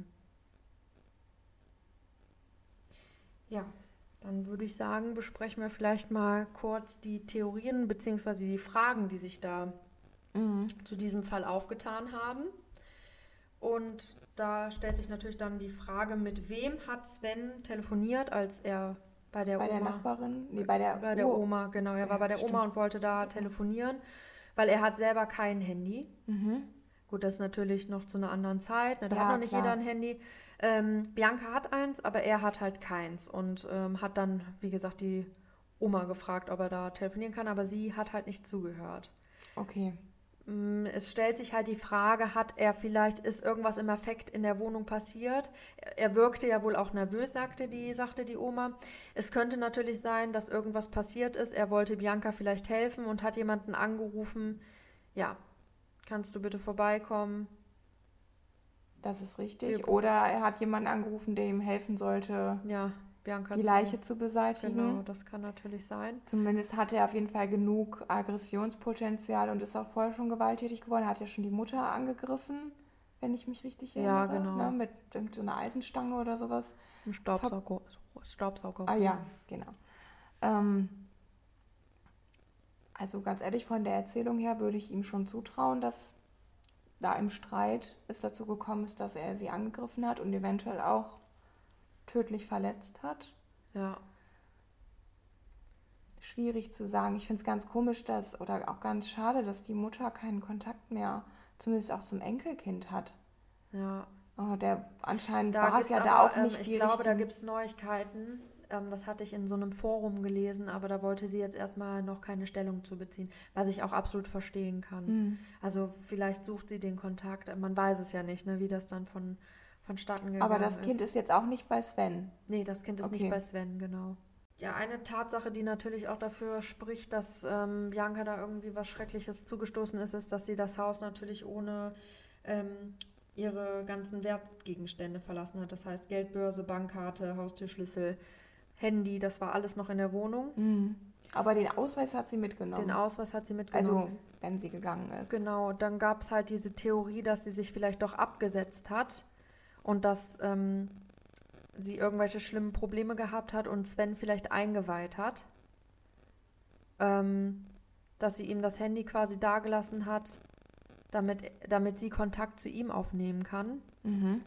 Ja, dann würde ich sagen, besprechen wir vielleicht mal kurz die Theorien bzw. die Fragen, die sich da zu diesem Fall aufgetan haben. Und da stellt sich natürlich dann die Frage, mit wem hat Sven telefoniert, als er bei der Nachbarin? Nee, bei der Oma, genau. Er war bei der Oma und wollte da telefonieren, weil er hat selber kein Handy. Gut, das ist natürlich noch zu einer anderen Zeit. Ne? Da hat noch nicht jeder ein Handy. Bianca hat eins, aber er hat halt keins und hat dann, wie gesagt, die Oma gefragt, ob er da telefonieren kann, aber sie hat halt nicht zugehört. Okay. Es stellt sich halt die Frage, ist irgendwas im Affekt in der Wohnung passiert? Er wirkte ja wohl auch nervös, sagte die Oma. Es könnte natürlich sein, dass irgendwas passiert ist. Er wollte Bianca vielleicht helfen und hat jemanden angerufen. Ja, kannst du bitte vorbeikommen? Das ist richtig. Oder er hat jemanden angerufen, der ihm helfen sollte, Bianca die Leiche zu beseitigen. Genau, das kann natürlich sein. Zumindest hat er auf jeden Fall genug Aggressionspotenzial und ist auch vorher schon gewalttätig geworden. Er hat ja schon die Mutter angegriffen, wenn ich mich richtig erinnere. Ja, genau. Ne? Mit irgendeiner Eisenstange oder sowas. Ein Staubsauger. Ja, genau. Also ganz ehrlich, von der Erzählung her würde ich ihm schon zutrauen, dass da im Streit es dazu gekommen ist, dass er sie angegriffen hat und eventuell auch tödlich verletzt hat. Ja. Schwierig zu sagen. Ich finde es ganz komisch, oder auch ganz schade, dass die Mutter keinen Kontakt mehr, zumindest auch zum Enkelkind hat. Ja. Anscheinend war es ja da auch nicht die richtige. Ich glaube, da gibt es Neuigkeiten. Das hatte ich in so einem Forum gelesen, aber da wollte sie jetzt erstmal noch keine Stellung zu beziehen, was ich auch absolut verstehen kann. Also vielleicht sucht sie den Kontakt, man weiß es ja nicht, ne, wie das dann vonstatten gegangen ist. Aber das Kind ist jetzt auch nicht bei Sven? Nee, das Kind ist nicht bei Sven, genau. Ja, eine Tatsache, die natürlich auch dafür spricht, dass Bianca da irgendwie was Schreckliches zugestoßen ist, dass sie das Haus natürlich ohne ihre ganzen Wertgegenstände verlassen hat. Das heißt Geldbörse, Bankkarte, Haustürschlüssel, Handy, das war alles noch in der Wohnung. Mhm. Aber den Ausweis hat sie mitgenommen. Den Ausweis hat sie mitgenommen. Also, wenn sie gegangen ist. Genau, dann gab es halt diese Theorie, dass sie sich vielleicht doch abgesetzt hat und dass sie irgendwelche schlimmen Probleme gehabt hat und Sven vielleicht eingeweiht hat. Dass sie ihm das Handy quasi dagelassen hat, damit sie Kontakt zu ihm aufnehmen kann. Mhm.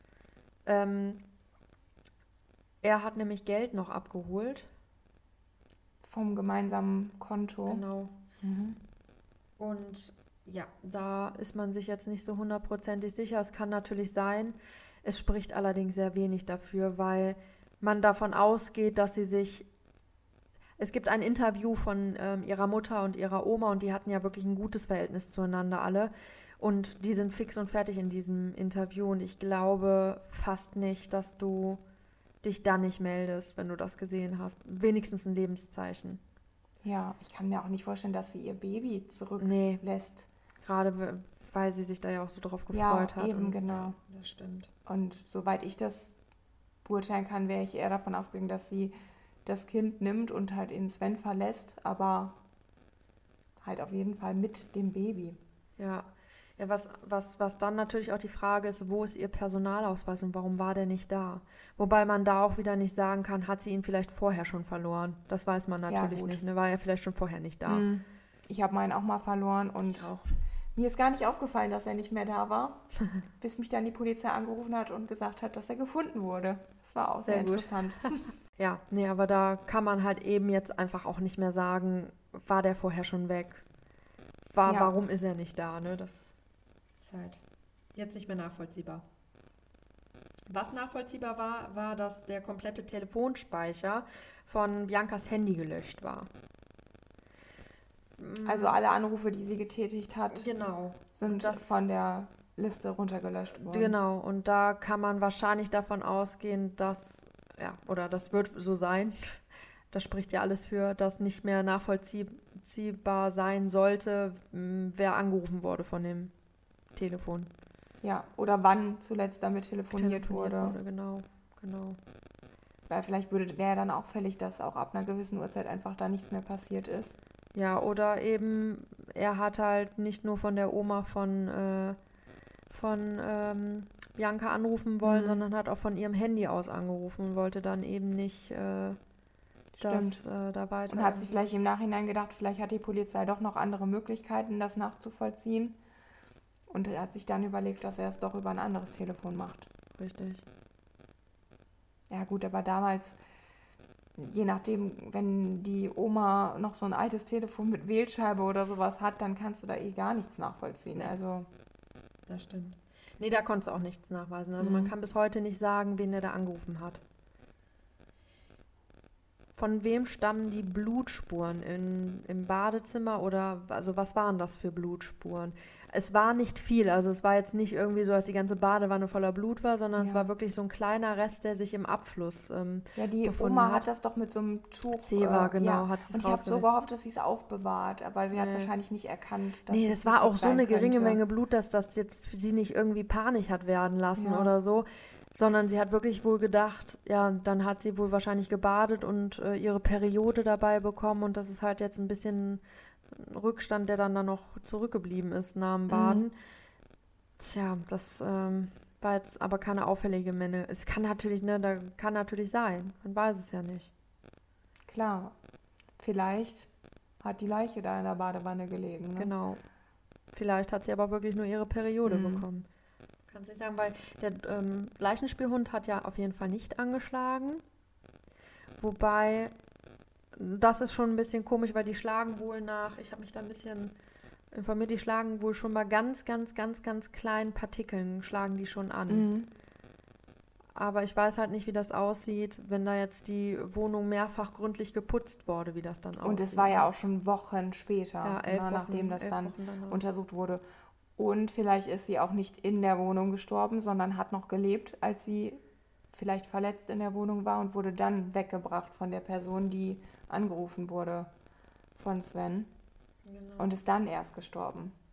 Er hat nämlich Geld noch abgeholt. Vom gemeinsamen Konto. Genau. Mhm. Und ja, da ist man sich jetzt nicht so hundertprozentig sicher. Es kann natürlich sein. Es spricht allerdings sehr wenig dafür, weil man davon ausgeht, dass sie sich... Es gibt ein Interview von ihrer Mutter und ihrer Oma und die hatten ja wirklich ein gutes Verhältnis zueinander alle. Und die sind fix und fertig in diesem Interview und ich glaube fast nicht, dass du dich da nicht meldest, wenn du das gesehen hast. Wenigstens ein Lebenszeichen. Ja, ich kann mir auch nicht vorstellen, dass sie ihr Baby zurücklässt. Nee, gerade weil sie sich da ja auch so drauf gefreut hat. Ja, eben, genau. Das stimmt. Und soweit ich das beurteilen kann, wäre ich eher davon ausgegangen, dass sie das Kind nimmt und halt in Sven verlässt, aber halt auf jeden Fall mit dem Baby. Ja, was dann natürlich auch die Frage ist, wo ist ihr Personalausweis und warum war der nicht da? Wobei man da auch wieder nicht sagen kann, hat sie ihn vielleicht vorher schon verloren? Das weiß man natürlich gut. nicht, ne? War er vielleicht schon vorher nicht da? Ich habe meinen auch mal verloren und Ich auch. mir ist gar nicht aufgefallen, dass er nicht mehr da war, bis mich dann die Polizei angerufen hat und gesagt hat, dass er gefunden wurde. Das war auch sehr gut. interessant. Ja, nee, aber da kann man halt eben jetzt einfach auch nicht mehr sagen, war der vorher schon weg? Ja. Warum ist er nicht da, ne? Das ist halt jetzt nicht mehr nachvollziehbar. Was nachvollziehbar war, dass der komplette Telefonspeicher von Biancas Handy gelöscht war. Also alle Anrufe, die sie getätigt hat, Genau. sind von der Liste runtergelöscht worden. Genau, und da kann man wahrscheinlich davon ausgehen, dass, ja, oder das wird so sein, das spricht ja alles für, dass nicht mehr nachvollziehbar sein sollte, wer angerufen wurde von dem Telefon. Ja, oder wann zuletzt damit telefoniert wurde. Genau. Weil vielleicht wäre dann auch fällig, dass auch ab einer gewissen Uhrzeit einfach da nichts mehr passiert ist. Ja, oder eben, er hat halt nicht nur von der Oma von Bianca anrufen wollen, sondern hat auch von ihrem Handy aus angerufen und wollte dann eben nicht das da weiter. Und hat sich vielleicht im Nachhinein gedacht, vielleicht hat die Polizei doch noch andere Möglichkeiten, das nachzuvollziehen. Und er hat sich dann überlegt, dass er es doch über ein anderes Telefon macht. Richtig. Ja gut, aber damals, je nachdem, wenn die Oma noch so ein altes Telefon mit Wählscheibe oder sowas hat, dann kannst du da gar nichts nachvollziehen. Nee. Also Das stimmt. Nee, da konntest du auch nichts nachweisen. Also man kann bis heute nicht sagen, wen er da angerufen hat. Von wem stammen die Blutspuren im Badezimmer oder, also was waren das für Blutspuren? Es war nicht viel, also es war jetzt nicht irgendwie so, dass die ganze Badewanne voller Blut war, sondern es war wirklich so ein kleiner Rest, der sich im Abfluss ja, die befunden Oma hat. hat das doch mit so einem Tuch. Zewa, genau, hat sie es und ich habe so rausgeholt. gehofft, dass sie es aufbewahrt, aber sie hat wahrscheinlich nicht erkannt, dass Nee, es das nicht war so auch so sein eine geringe könnte. Menge Blut, dass das jetzt sie nicht irgendwie Panik hat werden lassen Ja. oder so, sondern sie hat wirklich wohl gedacht, ja, dann hat sie wohl wahrscheinlich gebadet und ihre Periode dabei bekommen und das ist halt jetzt ein bisschen ein Rückstand, der dann noch zurückgeblieben ist nach dem Baden. Tja, das war jetzt aber keine auffällige Menge. Es kann natürlich, ne, da kann natürlich sein. Man weiß es ja nicht. Klar, vielleicht hat die Leiche da in der Badewanne gelegen. Ne? Genau. Vielleicht hat sie aber wirklich nur ihre Periode bekommen. Kannst nicht sagen, weil der Leichenspürhund hat ja auf jeden Fall nicht angeschlagen. Wobei, das ist schon ein bisschen komisch, weil die schlagen wohl ich habe mich da ein bisschen informiert, die schlagen wohl schon mal ganz, ganz, ganz, ganz kleinen Partikeln, schlagen die schon an. Aber ich weiß halt nicht, wie das aussieht, wenn da jetzt die Wohnung mehrfach gründlich geputzt wurde, wie das dann aussieht. Und es war ja auch schon Wochen später, Ja, 11 Wochen, nachdem das 11 dann Wochen danach. untersucht wurde. Und vielleicht ist sie auch nicht in der Wohnung gestorben, sondern hat noch gelebt, als sie vielleicht verletzt in der Wohnung war und wurde dann weggebracht von der Person, die angerufen wurde von Sven. Genau. Und ist dann erst gestorben.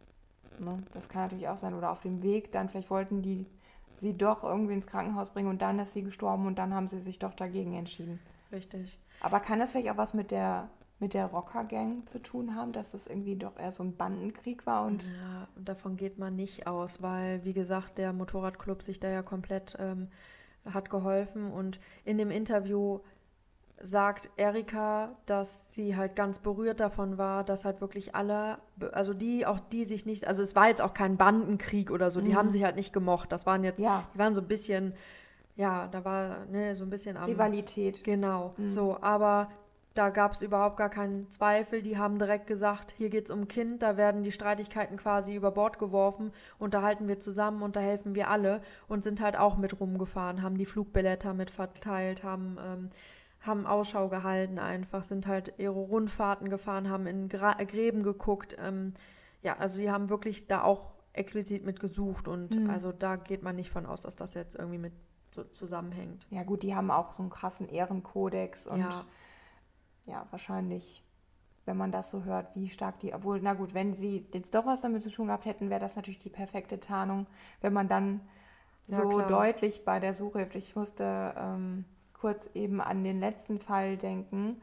Ne? Das kann natürlich auch sein. Oder auf dem Weg dann, vielleicht wollten die sie doch irgendwie ins Krankenhaus bringen und dann ist sie gestorben und dann haben sie sich doch dagegen entschieden. Richtig. Aber kann das vielleicht auch was mit der Rocker-Gang zu tun haben, dass das irgendwie doch eher so ein Bandenkrieg war? Und Ja, davon geht man nicht aus, weil, wie gesagt, der Motorradclub sich da ja komplett hat geholfen. Und in dem Interview sagt Erika, dass sie halt ganz berührt davon war, dass halt wirklich alle, also die sich nicht, also es war jetzt auch kein Bandenkrieg oder so, die haben sich halt nicht gemocht. Das waren jetzt, Ja. die waren so ein bisschen, ja, da war so ein bisschen Rivalität. Genau, so, aber da gab es überhaupt gar keinen Zweifel. Die haben direkt gesagt, hier geht es um ein Kind, da werden die Streitigkeiten quasi über Bord geworfen und da halten wir zusammen und da helfen wir alle und sind halt auch mit rumgefahren, haben die Flugblätter mit verteilt, haben Ausschau gehalten einfach, sind halt ihre Rundfahrten gefahren, haben in Gräben geguckt. Ja, also sie haben wirklich da auch explizit mit gesucht und also da geht man nicht von aus, dass das jetzt irgendwie mit so zusammenhängt. Ja gut, die haben auch so einen krassen Ehrenkodex und Ja. ja, wahrscheinlich, wenn man das so hört, wie stark die, obwohl, na gut, wenn sie jetzt doch was damit zu tun gehabt hätten, wäre das natürlich die perfekte Tarnung, wenn man dann Ja, so klar. deutlich bei der Suche hilft. Ich musste kurz eben an den letzten Fall denken,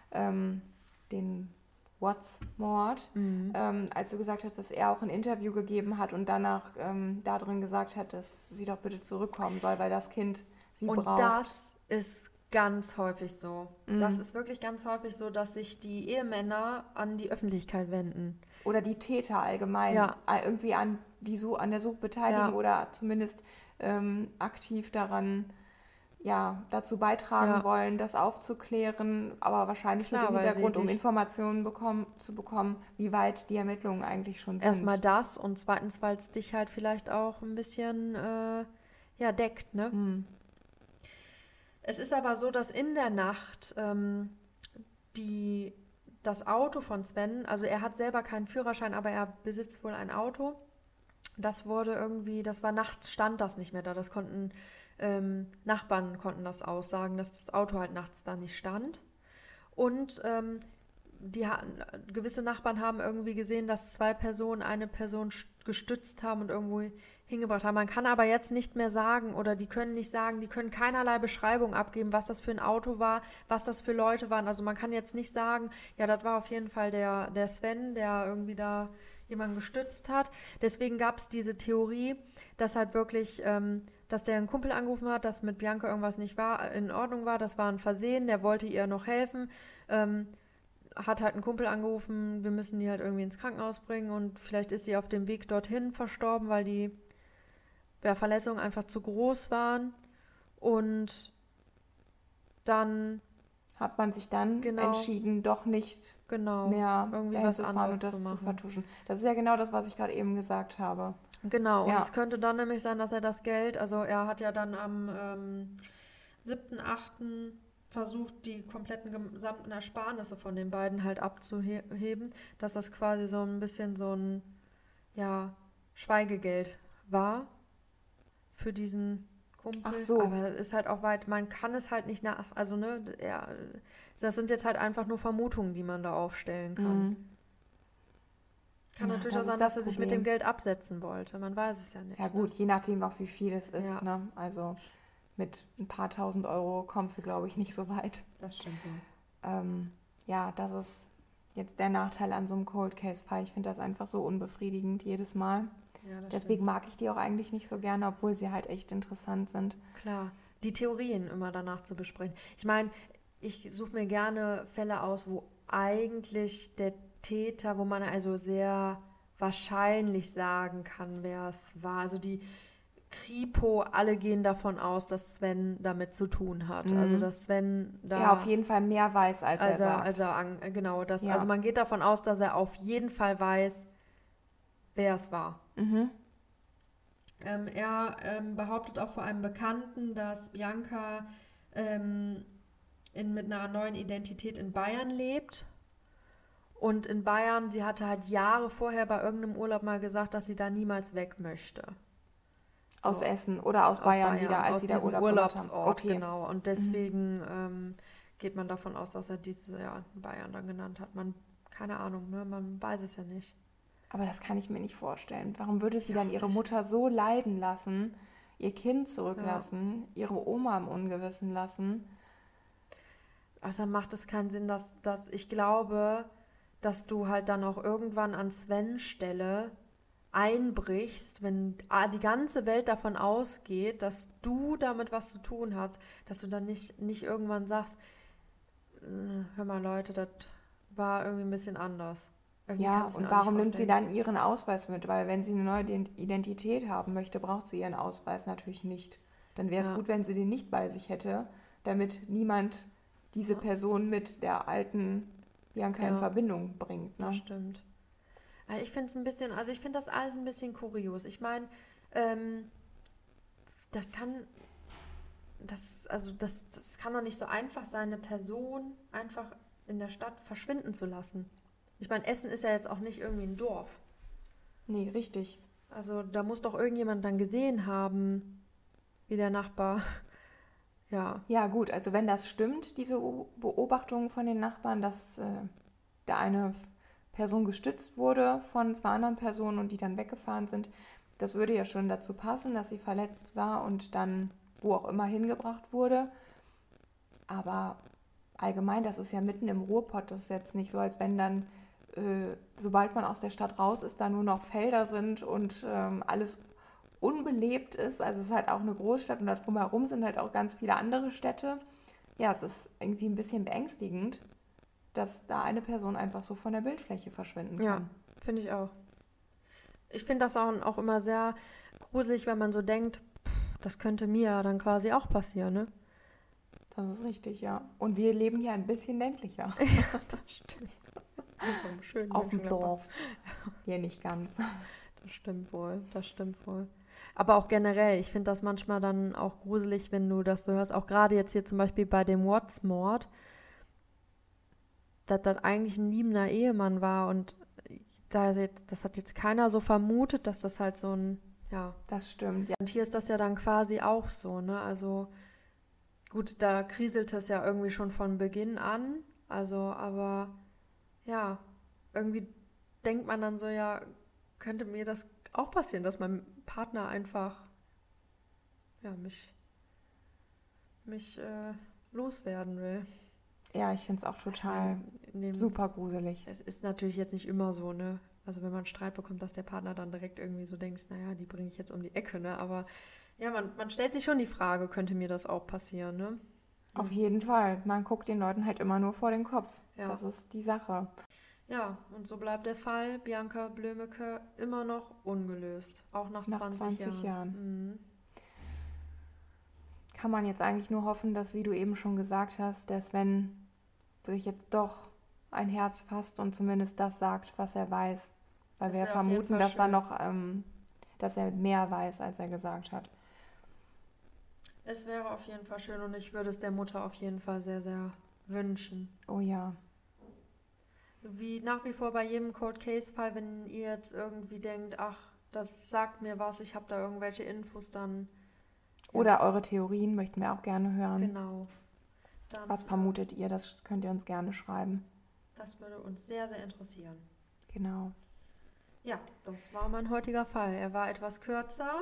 den Watts-Mord, als du gesagt hast, dass er auch ein Interview gegeben hat und danach darin gesagt hat, dass sie doch bitte zurückkommen soll, weil das Kind sie Und braucht. das ist ganz häufig so. Das ist wirklich ganz häufig so, dass sich die Ehemänner an die Öffentlichkeit wenden. Oder die Täter allgemein Ja. irgendwie an der Suche beteiligen Ja. oder zumindest aktiv dazu beitragen Ja. wollen, das aufzuklären, aber wahrscheinlich Klar, mit dem weil sie Hintergrund, um dich- Informationen zu bekommen, wie weit die Ermittlungen eigentlich schon sind. Erstmal das und zweitens, weil es dich halt vielleicht auch ein bisschen deckt, ne? Es ist aber so, dass in der Nacht das Auto von Sven, also er hat selber keinen Führerschein, aber er besitzt wohl ein Auto. Das war nachts, stand das nicht mehr da. Das konnten Nachbarn konnten das aussagen, dass das Auto halt nachts da nicht stand. Und gewisse Nachbarn haben irgendwie gesehen, dass zwei Personen eine Person gestützt haben und irgendwo hingebracht haben. Man kann aber jetzt nicht mehr sagen oder die können nicht sagen, die können keinerlei Beschreibung abgeben, was das für ein Auto war, was das für Leute waren. Also man kann jetzt nicht sagen, ja, das war auf jeden Fall der Sven, der irgendwie da jemanden gestützt hat. Deswegen gab es diese Theorie, dass halt wirklich, dass der einen Kumpel angerufen hat, dass mit Bianca irgendwas nicht in Ordnung war. Das war ein Versehen, der wollte ihr noch helfen. Hat halt einen Kumpel angerufen, wir müssen die halt irgendwie ins Krankenhaus bringen und vielleicht ist sie auf dem Weg dorthin verstorben, weil die Verletzungen einfach zu groß waren und dann hat man sich dann entschieden, doch nicht mehr irgendwie dahin was zu fahren anderes und das zu zu machen. vertuschen. Das ist ja genau das, was ich gerade eben gesagt habe. Genau, und Ja. es könnte dann nämlich sein, dass er das Geld, also er hat ja dann am 7.8. versucht, die kompletten gesamten Ersparnisse von den beiden halt abzuheben, dass das quasi so ein bisschen so ein, Schweigegeld war für diesen Kumpel. Ach so. Aber das ist halt auch man kann es halt nicht das sind jetzt halt einfach nur Vermutungen, die man da aufstellen kann. Kann Ja, natürlich das auch sein, ist das dass er sich mit Problem. dem Geld absetzen wollte. Man weiß es ja nicht. Ja gut, je nachdem auch wie viel es ist. Ja. Ne? Also mit ein paar tausend Euro kommst du, glaube ich, nicht so weit. Das stimmt. Das ist jetzt der Nachteil an so einem Cold Case-Fall. Ich finde das einfach so unbefriedigend jedes Mal. Ja, das Deswegen mag ich die auch eigentlich nicht so gerne, obwohl sie halt echt interessant sind. Klar, die Theorien immer danach zu besprechen. Ich meine, ich suche mir gerne Fälle aus, wo eigentlich der Täter, wo man also sehr wahrscheinlich sagen kann, wer es war. Also die Kripo, alle gehen davon aus, dass Sven damit zu tun hat. Also dass Sven da... Ja, auf jeden Fall mehr weiß, als er sagt. Also Ja. man geht davon aus, dass er auf jeden Fall weiß, wer es war. Er behauptet auch vor einem Bekannten, dass Bianca mit einer neuen Identität in Bayern lebt. Und in Bayern, sie hatte halt Jahre vorher bei irgendeinem Urlaub mal gesagt, dass sie da niemals weg möchte. So. Aus Essen oder aus Bayern wieder, als aus sie da diesem Urlaub gemacht haben. Urlaubsort, Okay. genau. Und deswegen geht man davon aus, dass er dieses Jahr Bayern dann genannt hat. Keine Ahnung, ne? Man weiß es ja nicht. Aber das kann ich mir nicht vorstellen. Warum würde sie Ja, dann ihre nicht. Mutter so leiden lassen, ihr Kind zurücklassen, ihre Oma im Ungewissen lassen? Außerdem macht es keinen Sinn, dass ich glaube, dass du halt dann auch irgendwann an Svens Stelle einbrichst, wenn die ganze Welt davon ausgeht, dass du damit was zu tun hast, dass du dann nicht irgendwann sagst, hör mal Leute, das war irgendwie ein bisschen anders. Irgendwie Ja, kann ich es mir und auch nicht warum nimmt sie vorstellen. dann ihren Ausweis mit? Weil wenn sie eine neue Identität haben möchte, braucht sie ihren Ausweis natürlich nicht. Dann wäre es Ja, gut, wenn sie den nicht bei sich hätte, damit niemand diese ja, Person mit der alten Bianca in ja, Verbindung bringt, das ne? stimmt. Aber ich finde es ein bisschen, also ich finde das alles ein bisschen kurios. Ich meine, ähm, das kann, das kann doch nicht so einfach sein, eine Person einfach in der Stadt verschwinden zu lassen. Ich meine, Essen ist ja jetzt auch nicht irgendwie ein Dorf. Nee, richtig. Also da muss doch irgendjemand dann gesehen haben, wie der Nachbar, ja, Ja, gut, also wenn das stimmt, diese Beobachtungen von den Nachbarn, dass da eine Person gestützt wurde von zwei anderen Personen und die dann weggefahren sind, das würde ja schon dazu passen, dass sie verletzt war und dann wo auch immer hingebracht wurde. Aber allgemein, das ist ja mitten im Ruhrpott, das ist jetzt nicht so, als wenn dann, sobald man aus der Stadt raus ist, da nur noch Felder sind und alles unbelebt ist. Also es ist halt auch eine Großstadt und da drumherum sind halt auch ganz viele andere Städte. Ja, es ist irgendwie ein bisschen beängstigend, dass da eine Person einfach so von der Bildfläche verschwinden ja, kann. finde ich auch. Ich finde das auch immer sehr gruselig, wenn man so denkt, das könnte mir dann quasi auch passieren, ne? Das ist richtig, ja. Und wir leben hier ein bisschen ländlicher. Ja, das stimmt. In so einem schönen Auf dem Mönchengladbach. Dorf. Hier nicht ganz. Das stimmt wohl, das stimmt wohl. Aber auch generell, ich finde das manchmal dann auch gruselig, wenn du das so hörst, auch gerade jetzt hier zum Beispiel bei dem Watts-Mord, dass das eigentlich ein liebender Ehemann war und das hat jetzt keiner so vermutet, dass das halt so ein, ja. Das stimmt, ja. Und hier ist das ja dann quasi auch so, ne? Also gut, da kriselte es ja irgendwie schon von Beginn an, also aber ja, irgendwie denkt man dann so, ja, könnte mir das auch passieren, dass mein Partner einfach, ja, mich loswerden will. Ja, ich finde es auch Ich total meine, super gruselig. es ist natürlich jetzt nicht immer so, ne? Also wenn man Streit bekommt, dass der Partner dann direkt irgendwie so denkt, naja, die bringe ich jetzt um die Ecke, ne? Aber ja, man stellt sich schon die Frage, könnte mir das auch passieren, ne? Auf jeden Fall. Man guckt den Leuten halt immer nur vor den Kopf. Ja. Das ist die Sache. Ja, und so bleibt der Fall Bianca Blömecke immer noch ungelöst, auch nach Nach 20 Jahren. Mhm. Kann man jetzt eigentlich nur hoffen, dass, wie du eben schon gesagt hast, der Sven sich jetzt doch ein Herz fasst und zumindest das sagt, was er weiß. Weil Das wir wäre auf jeden vermuten, Fall dass da schön. noch, dass er mehr weiß, als er gesagt hat. Es wäre auf jeden Fall schön und ich würde es der Mutter auf jeden Fall sehr, sehr wünschen. Oh ja. Wie nach wie vor bei jedem Cold Case Fall, wenn ihr jetzt irgendwie denkt, ach, das sagt mir was, ich habe da irgendwelche Infos, dann ja, Oder eure Theorien möchten wir auch gerne hören. genau. Dann, Was vermutet ihr? Das könnt ihr uns gerne schreiben. das würde uns sehr, sehr interessieren. Genau. Ja, das war mein heutiger Fall. Er war etwas kürzer,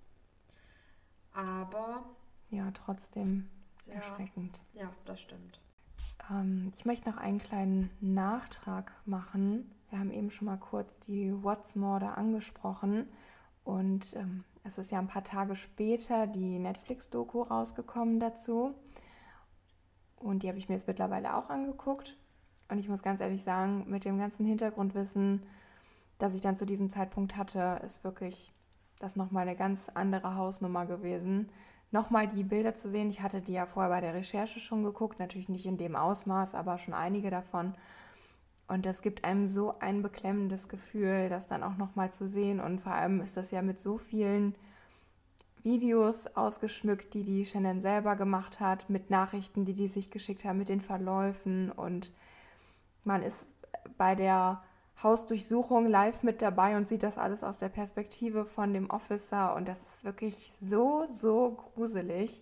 aber Ja, trotzdem sehr, erschreckend. ja, das stimmt. Ich möchte noch einen kleinen Nachtrag machen. Wir haben eben schon mal kurz die Watts-Morde angesprochen und es ist ja ein paar Tage später die Netflix-Doku rausgekommen dazu und die habe ich mir jetzt mittlerweile auch angeguckt und ich muss ganz ehrlich sagen, mit dem ganzen Hintergrundwissen, das ich dann zu diesem Zeitpunkt hatte, ist wirklich das nochmal eine ganz andere Hausnummer gewesen. Nochmal die Bilder zu sehen, ich hatte die ja vorher bei der Recherche schon geguckt, natürlich nicht in dem Ausmaß, aber schon einige davon. Und das gibt einem so ein beklemmendes Gefühl, das dann auch nochmal zu sehen. Und vor allem ist das ja mit so vielen Videos ausgeschmückt, die Shannon selber gemacht hat, mit Nachrichten, die sich geschickt haben, mit den Verläufen. Und man ist bei der Hausdurchsuchung live mit dabei und sieht das alles aus der Perspektive von dem Officer und das ist wirklich so, so gruselig.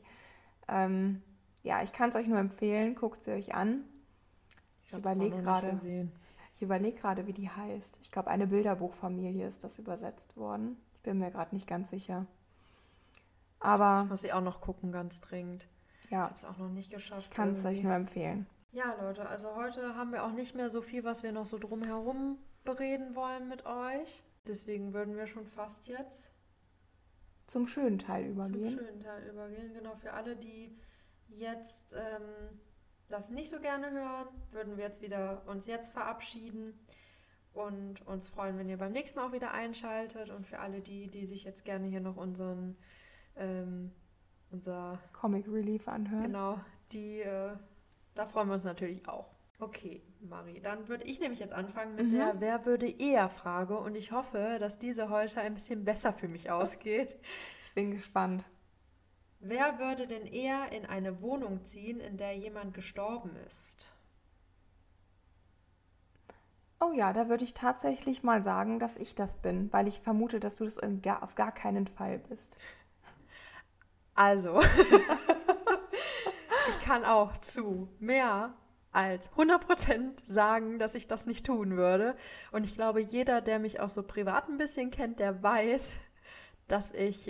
Ja, ich kann es euch nur empfehlen, guckt sie euch an. Ich Ich habe es noch überlege nicht gerade, gesehen. Ich überlege gerade, wie die heißt. Ich glaube, eine Bilderbuchfamilie ist das übersetzt worden. Ich bin mir gerade nicht ganz sicher. Aber Muss ich auch noch gucken, ganz dringend. Ich ja, habe es auch noch nicht geschafft. ich kann es euch nur empfehlen. Ja, Leute, also heute haben wir auch nicht mehr so viel, was wir noch so drumherum bereden wollen mit euch. Deswegen würden wir schon fast jetzt Zum schönen Teil übergehen. Genau, für alle, die jetzt das nicht so gerne hören, würden wir uns jetzt verabschieden und uns freuen, wenn ihr beim nächsten Mal auch wieder einschaltet. Und für alle die sich jetzt gerne hier noch unser Comic Relief anhören. Genau, da freuen wir uns natürlich auch. Okay, Marie, dann würde ich nämlich jetzt anfangen mit der Wer würde eher Frage und ich hoffe, dass diese heute ein bisschen besser für mich ausgeht. Ich bin gespannt. Wer würde denn eher in eine Wohnung ziehen, in der jemand gestorben ist? Oh ja, da würde ich tatsächlich mal sagen, dass ich das bin, weil ich vermute, dass du das auf gar keinen Fall bist. Also, ich kann auch zu mehr als 100% sagen, dass ich das nicht tun würde. Und ich glaube, jeder, der mich auch so privat ein bisschen kennt, der weiß, dass ich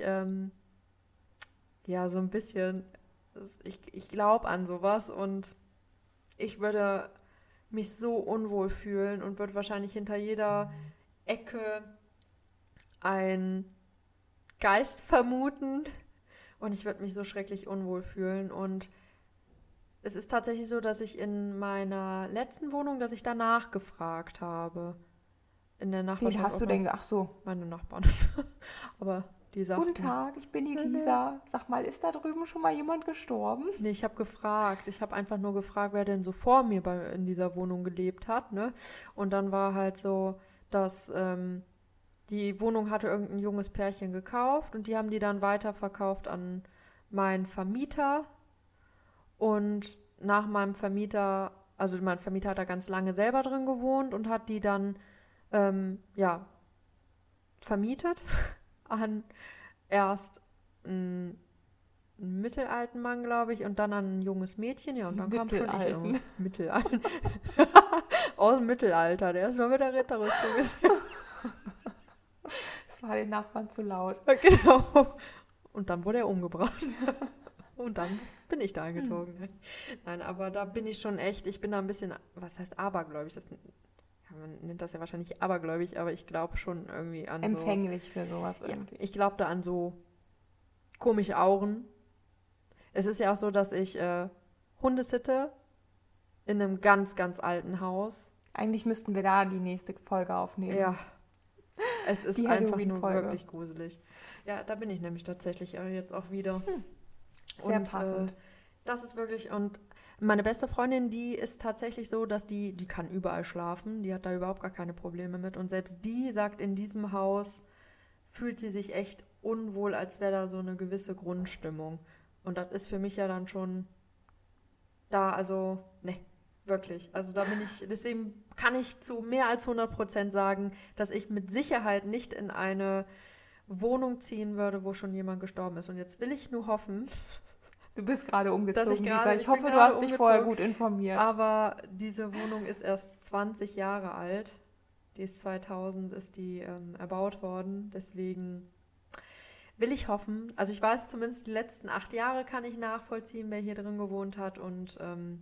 so ein bisschen, ich glaube an sowas und ich würde mich so unwohl fühlen und würde wahrscheinlich hinter jeder Ecke einen Geist vermuten und ich würde mich so schrecklich unwohl fühlen. Und es ist tatsächlich so, dass ich in meiner letzten Wohnung, dass ich danach gefragt habe. In der Nachbarschaft. Wen hast du denn? Ach so. Meine Nachbarn. Aber die sagten... Guten Tag, ich bin die Lisa. Sag mal, ist da drüben schon mal jemand gestorben? Nee, ich habe gefragt. Ich habe einfach nur gefragt, wer denn so vor mir in dieser Wohnung gelebt hat, ne? Und dann war halt so, dass die Wohnung hatte irgendein junges Pärchen gekauft und die haben die dann weiterverkauft an meinen Vermieter. Und nach meinem Vermieter, also mein Vermieter hat da ganz lange selber drin gewohnt und hat die dann, vermietet an erst einen mittelalten Mann, glaube ich, und dann an ein junges Mädchen. Ja, und dann kam schon ich. Mittelalten. Aus dem Mittelalter, der ist nur mit der Ritterrüstung. Das war den Nachbarn zu laut. Genau. Und dann wurde er umgebracht. Und dann bin ich da eingezogen. Nein, aber da bin ich schon echt, ich bin da ein bisschen, was heißt abergläubig? Man nennt das ja wahrscheinlich abergläubig, aber ich glaube schon irgendwie an empfänglich für sowas irgendwie. Ja, ich glaube da an so komische Auren. Es ist ja auch so, dass ich Hunde sitte in einem ganz, ganz alten Haus. Eigentlich müssten wir da die nächste Folge aufnehmen. Ja, es ist einfach nur wirklich gruselig. Ja, da bin ich nämlich tatsächlich jetzt auch wieder. Sehr passend. Das ist wirklich, und meine beste Freundin, die ist tatsächlich so, dass die kann überall schlafen, die hat da überhaupt gar keine Probleme mit und selbst die sagt, in diesem Haus fühlt sie sich echt unwohl, als wäre da so eine gewisse Grundstimmung und das ist für mich ja dann schon da, also, ne, wirklich, also da bin ich, deswegen kann ich zu mehr als 100% sagen, dass ich mit Sicherheit nicht in eine Wohnung ziehen würde, wo schon jemand gestorben ist und jetzt will ich nur hoffen, du bist gerade umgezogen, Lisa. Ich hoffe, du hast dich vorher gut informiert. Aber diese Wohnung ist erst 20 Jahre alt. Die ist 2000, ist die erbaut worden. Deswegen will ich hoffen. Also ich weiß zumindest, die letzten 8 Jahre kann ich nachvollziehen, wer hier drin gewohnt hat. Und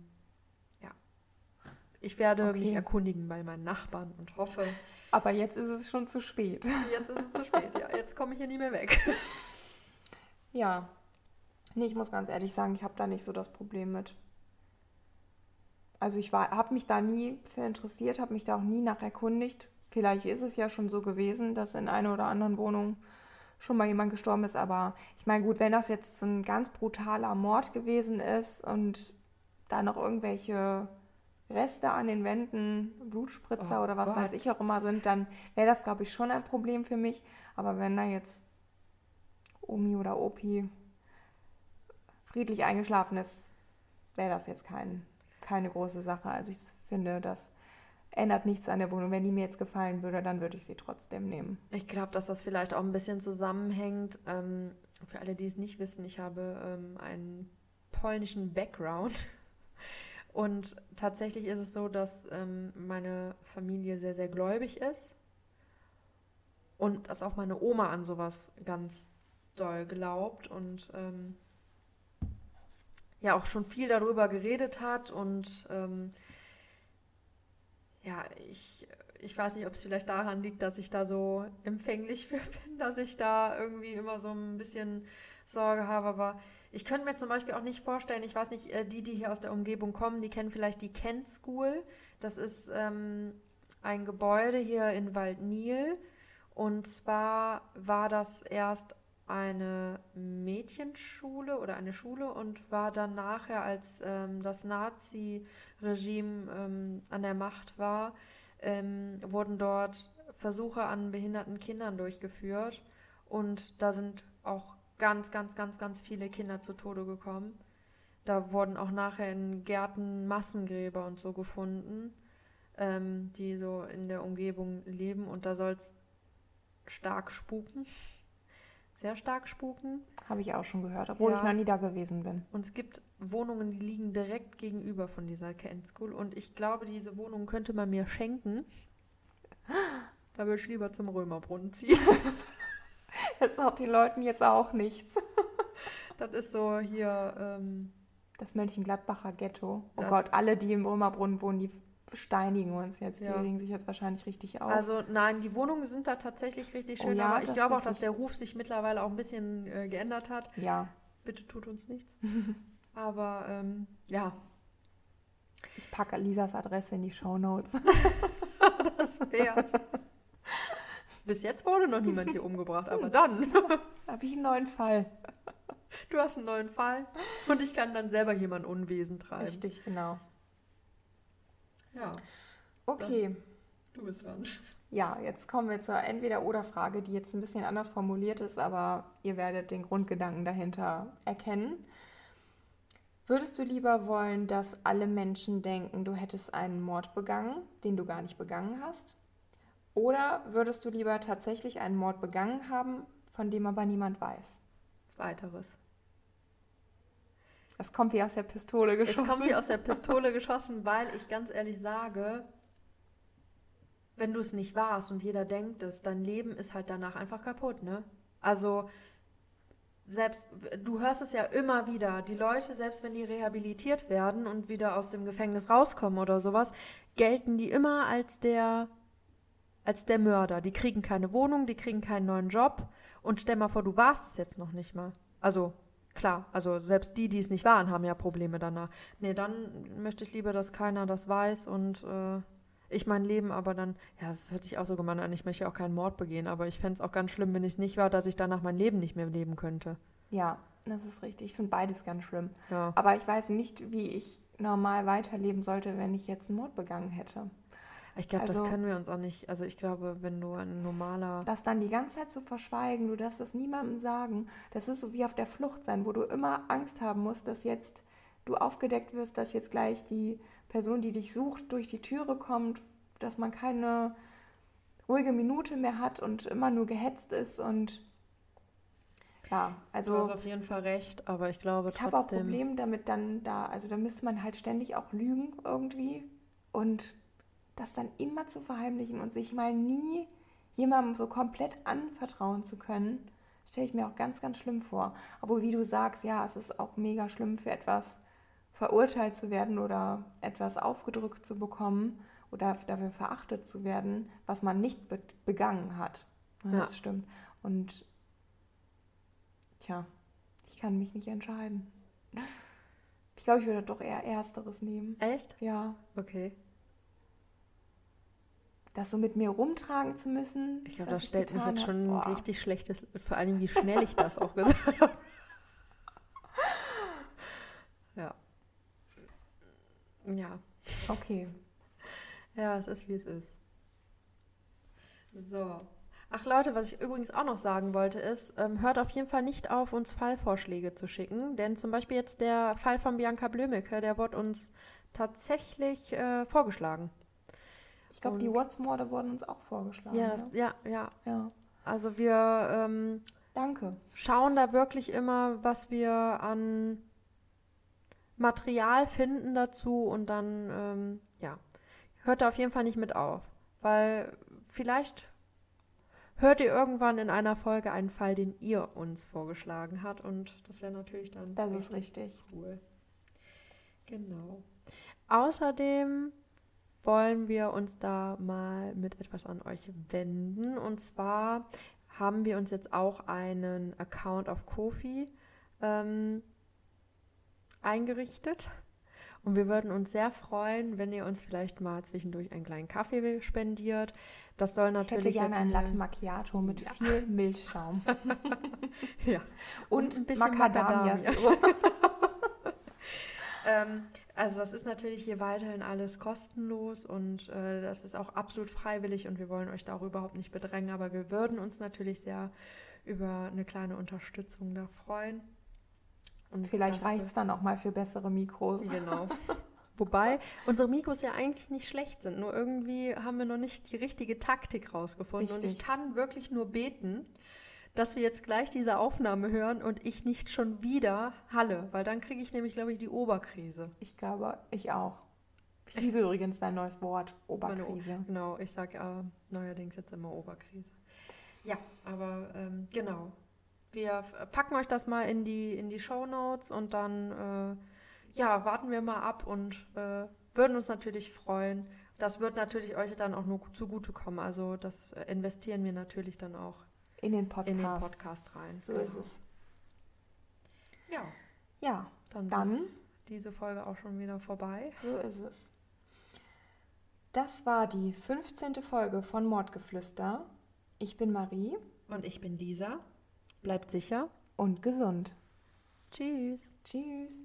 ich werde mich erkundigen bei meinen Nachbarn und hoffe... Aber jetzt ist es schon zu spät. Jetzt ist es zu spät, ja. Jetzt komme ich hier nie mehr weg. Ja. Nee, ich muss ganz ehrlich sagen, ich habe da nicht so das Problem mit. Also ich habe mich da nie für interessiert, habe mich da auch nie nach erkundigt. Vielleicht ist es ja schon so gewesen, dass in einer oder anderen Wohnung schon mal jemand gestorben ist. Aber ich meine, gut, wenn das jetzt so ein ganz brutaler Mord gewesen ist und da noch irgendwelche Reste an den Wänden, Blutspritzer oder was weiß ich auch immer sind, dann wäre das, glaube ich, schon ein Problem für mich. Aber wenn da jetzt Omi oder Opi friedlich eingeschlafen ist, wäre das jetzt keine große Sache. Also ich finde, das ändert nichts an der Wohnung. Wenn die mir jetzt gefallen würde, dann würde ich sie trotzdem nehmen. Ich glaube, dass das vielleicht auch ein bisschen zusammenhängt. Für alle, die es nicht wissen, ich habe einen polnischen Background. Und tatsächlich ist es so, dass meine Familie sehr, sehr gläubig ist und dass auch meine Oma an sowas ganz doll glaubt und ja auch schon viel darüber geredet hat. Und ja, ich weiß nicht, ob es vielleicht daran liegt, dass ich da so empfänglich für bin, dass ich da irgendwie immer so ein bisschen Sorge habe. Aber ich könnte mir zum Beispiel auch nicht vorstellen, ich weiß nicht, die hier aus der Umgebung kommen, die kennen vielleicht die Kent School. Das ist ein Gebäude hier in Waldnil. Und zwar war das erst eine Mädchenschule oder eine Schule und war dann nachher, als das Nazi-Regime an der Macht war, wurden dort Versuche an behinderten Kindern durchgeführt. Und da sind auch ganz, ganz, ganz, ganz viele Kinder zu Tode gekommen. Da wurden auch nachher in Gärten Massengräber und so gefunden, die so in der Umgebung leben. Und da soll es stark spuken. Sehr stark spuken. Habe ich auch schon gehört, obwohl ich noch nie da gewesen bin. Und es gibt Wohnungen, die liegen direkt gegenüber von dieser Kent School. Und ich glaube, diese Wohnung könnte man mir schenken. Da würde ich lieber zum Römerbrunnen ziehen. Das sagt die Leuten jetzt auch nichts. Das ist so hier... das Mönchengladbacher Ghetto. Oh Das- Gott, alle, die im Römerbrunnen wohnen, die steinigen uns jetzt. Die Ja. regen sich jetzt wahrscheinlich richtig auf. Also nein, die Wohnungen sind da tatsächlich richtig Oh schön, ja, aber ich glaube auch, dass tatsächlich. der Ruf sich mittlerweile auch ein bisschen geändert hat. Ja, Bitte tut uns nichts. Aber ja, ich packe Lisas Adresse in die Shownotes. das wär's. Bis jetzt wurde noch niemand hier umgebracht, aber dann. Da habe ich einen neuen Fall. Du hast einen neuen Fall und ich kann dann selber hier mal ein Unwesen treiben. Richtig, genau. Ja, Okay, du bist dran. ja, jetzt kommen wir zur Entweder-Oder-Frage, die jetzt ein bisschen anders formuliert ist, aber ihr werdet den Grundgedanken dahinter erkennen. Würdest du lieber wollen, dass alle Menschen denken, du hättest einen Mord begangen, den du gar nicht begangen hast? Oder würdest du lieber tatsächlich einen Mord begangen haben, von dem aber niemand weiß? Zweiteres. Das kommt wie aus der Pistole Es geschossen. kommt wie aus der Pistole geschossen, weil ich ganz ehrlich sage, wenn du es nicht warst und jeder denkt es, dein Leben ist halt danach einfach kaputt, ne? Also selbst, du hörst es ja immer wieder, die Leute, selbst wenn die rehabilitiert werden und wieder aus dem Gefängnis rauskommen oder sowas, gelten die immer als der Mörder. Die kriegen keine Wohnung, die kriegen keinen neuen Job und stell mal vor, du warst es jetzt noch nicht mal. Also klar, also selbst die es nicht waren, haben ja Probleme danach. Nee, dann möchte ich lieber, dass keiner das weiß und ich mein Leben aber dann, ja, das hört sich auch so gemein an, ich möchte auch keinen Mord begehen, aber ich fände es auch ganz schlimm, wenn ich es nicht war, dass ich danach mein Leben nicht mehr leben könnte. Ja, das ist richtig. Ich finde beides ganz schlimm. Ja. Aber ich weiß nicht, wie ich normal weiterleben sollte, wenn ich jetzt einen Mord begangen hätte. Ich glaube, Also- das können wir uns auch nicht, also ich glaube, wenn du ein normaler... Das dann die ganze Zeit zu verschweigen, du darfst es niemandem sagen, das ist so wie auf der Flucht sein, wo du immer Angst haben musst, dass jetzt du aufgedeckt wirst, dass jetzt gleich die Person, die dich sucht, durch die Türe kommt, dass man keine ruhige Minute mehr hat und immer nur gehetzt ist und ja, Du also hast auf jeden Fall recht, aber ich glaube ich habe auch trotzdem... Probleme damit dann da, also da müsste man halt ständig auch lügen irgendwie und das dann immer zu verheimlichen und sich mal nie jemandem so komplett anvertrauen zu können, stelle ich mir auch ganz, ganz schlimm vor. Aber wie du sagst, ja, es ist auch mega schlimm für etwas verurteilt zu werden oder etwas aufgedrückt zu bekommen oder dafür verachtet zu werden, was man nicht begangen hat. Ja, Ja. das stimmt. Und tja, ich kann mich nicht entscheiden. Ich glaube, ich würde doch eher Ersteres nehmen. Echt? Ja, Okay. das so mit mir rumtragen zu müssen. Ich glaube, was das stellt mich getan jetzt habe. schon ein Boah. richtig schlechtes, vor allem wie schnell ich das auch gesagt habe. Ja. Ja. Okay. Ja, es ist, wie es ist. So. Ach Leute, was ich übrigens auch noch sagen wollte ist, hört auf jeden Fall nicht auf, uns Fallvorschläge zu schicken, denn zum Beispiel jetzt der Fall von Bianca Blömecke, der wurde uns tatsächlich vorgeschlagen. Ich glaube, die Und- What's-Morde wurden uns auch vorgeschlagen. Ja, ne? ja. Ja. Also wir Danke. schauen da wirklich immer, was wir an Material finden dazu und dann, hört da auf jeden Fall nicht mit auf. Weil vielleicht hört ihr irgendwann in einer Folge einen Fall, den ihr uns vorgeschlagen habt und das wäre natürlich dann Das ist richtig cool. Genau. Außerdem wollen wir uns da mal mit etwas an euch wenden. Und zwar haben wir uns jetzt auch einen Account auf Ko-fi eingerichtet. Und wir würden uns sehr freuen, wenn ihr uns vielleicht mal zwischendurch einen kleinen Kaffee spendiert. Das soll natürlich. Ich hätte gerne ein Latte Macchiato mit viel Milchschaum. Ja. Und ein bisschen Macadamia. Also das ist natürlich hier weiterhin alles kostenlos und das ist auch absolut freiwillig und wir wollen euch da auch überhaupt nicht bedrängen, aber wir würden uns natürlich sehr über eine kleine Unterstützung da freuen. Und vielleicht reicht es dann auch mal für bessere Mikros. Genau. Wobei unsere Mikros ja eigentlich nicht schlecht sind, nur irgendwie haben wir noch nicht die richtige Taktik rausgefunden. Richtig. Und ich kann wirklich nur beten, dass wir jetzt gleich diese Aufnahme hören und ich nicht schon wieder halle, weil dann kriege ich nämlich, glaube ich, die Oberkrise. Ich glaube, ich auch. Ich liebe übrigens dein neues Wort, Oberkrise. Genau, ich sage neuerdings jetzt immer Oberkrise. Ja, aber genau. Wir packen euch das mal in die Shownotes und dann warten wir mal ab und würden uns natürlich freuen. Das wird natürlich euch dann auch nur zugutekommen. Also das investieren wir natürlich dann auch in den Podcast rein. So ist es. Ja. Ja, Dann ist diese Folge auch schon wieder vorbei. So ist es. Das war die 15. Folge von Mordgeflüster. Ich bin Marie. Und ich bin Lisa. Bleibt sicher. Und gesund. Tschüss. Tschüss.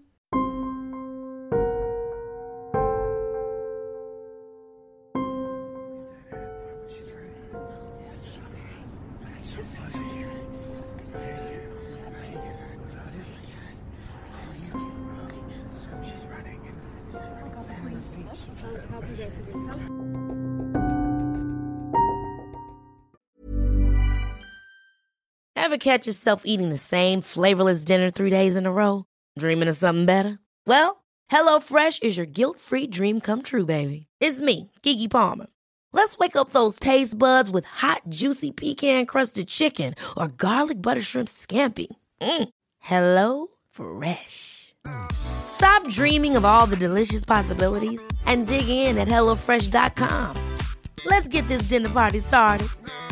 Ever catch yourself eating the same flavorless dinner 3 days in a row? Dreaming of something better? Well, HelloFresh is your guilt-free dream come true, baby. It's me, Keke Palmer. Let's wake up those taste buds with hot, juicy pecan-crusted chicken or garlic butter shrimp scampi. Hello Fresh. Stop dreaming of all the delicious possibilities and dig in at HelloFresh.com. Let's get this dinner party started.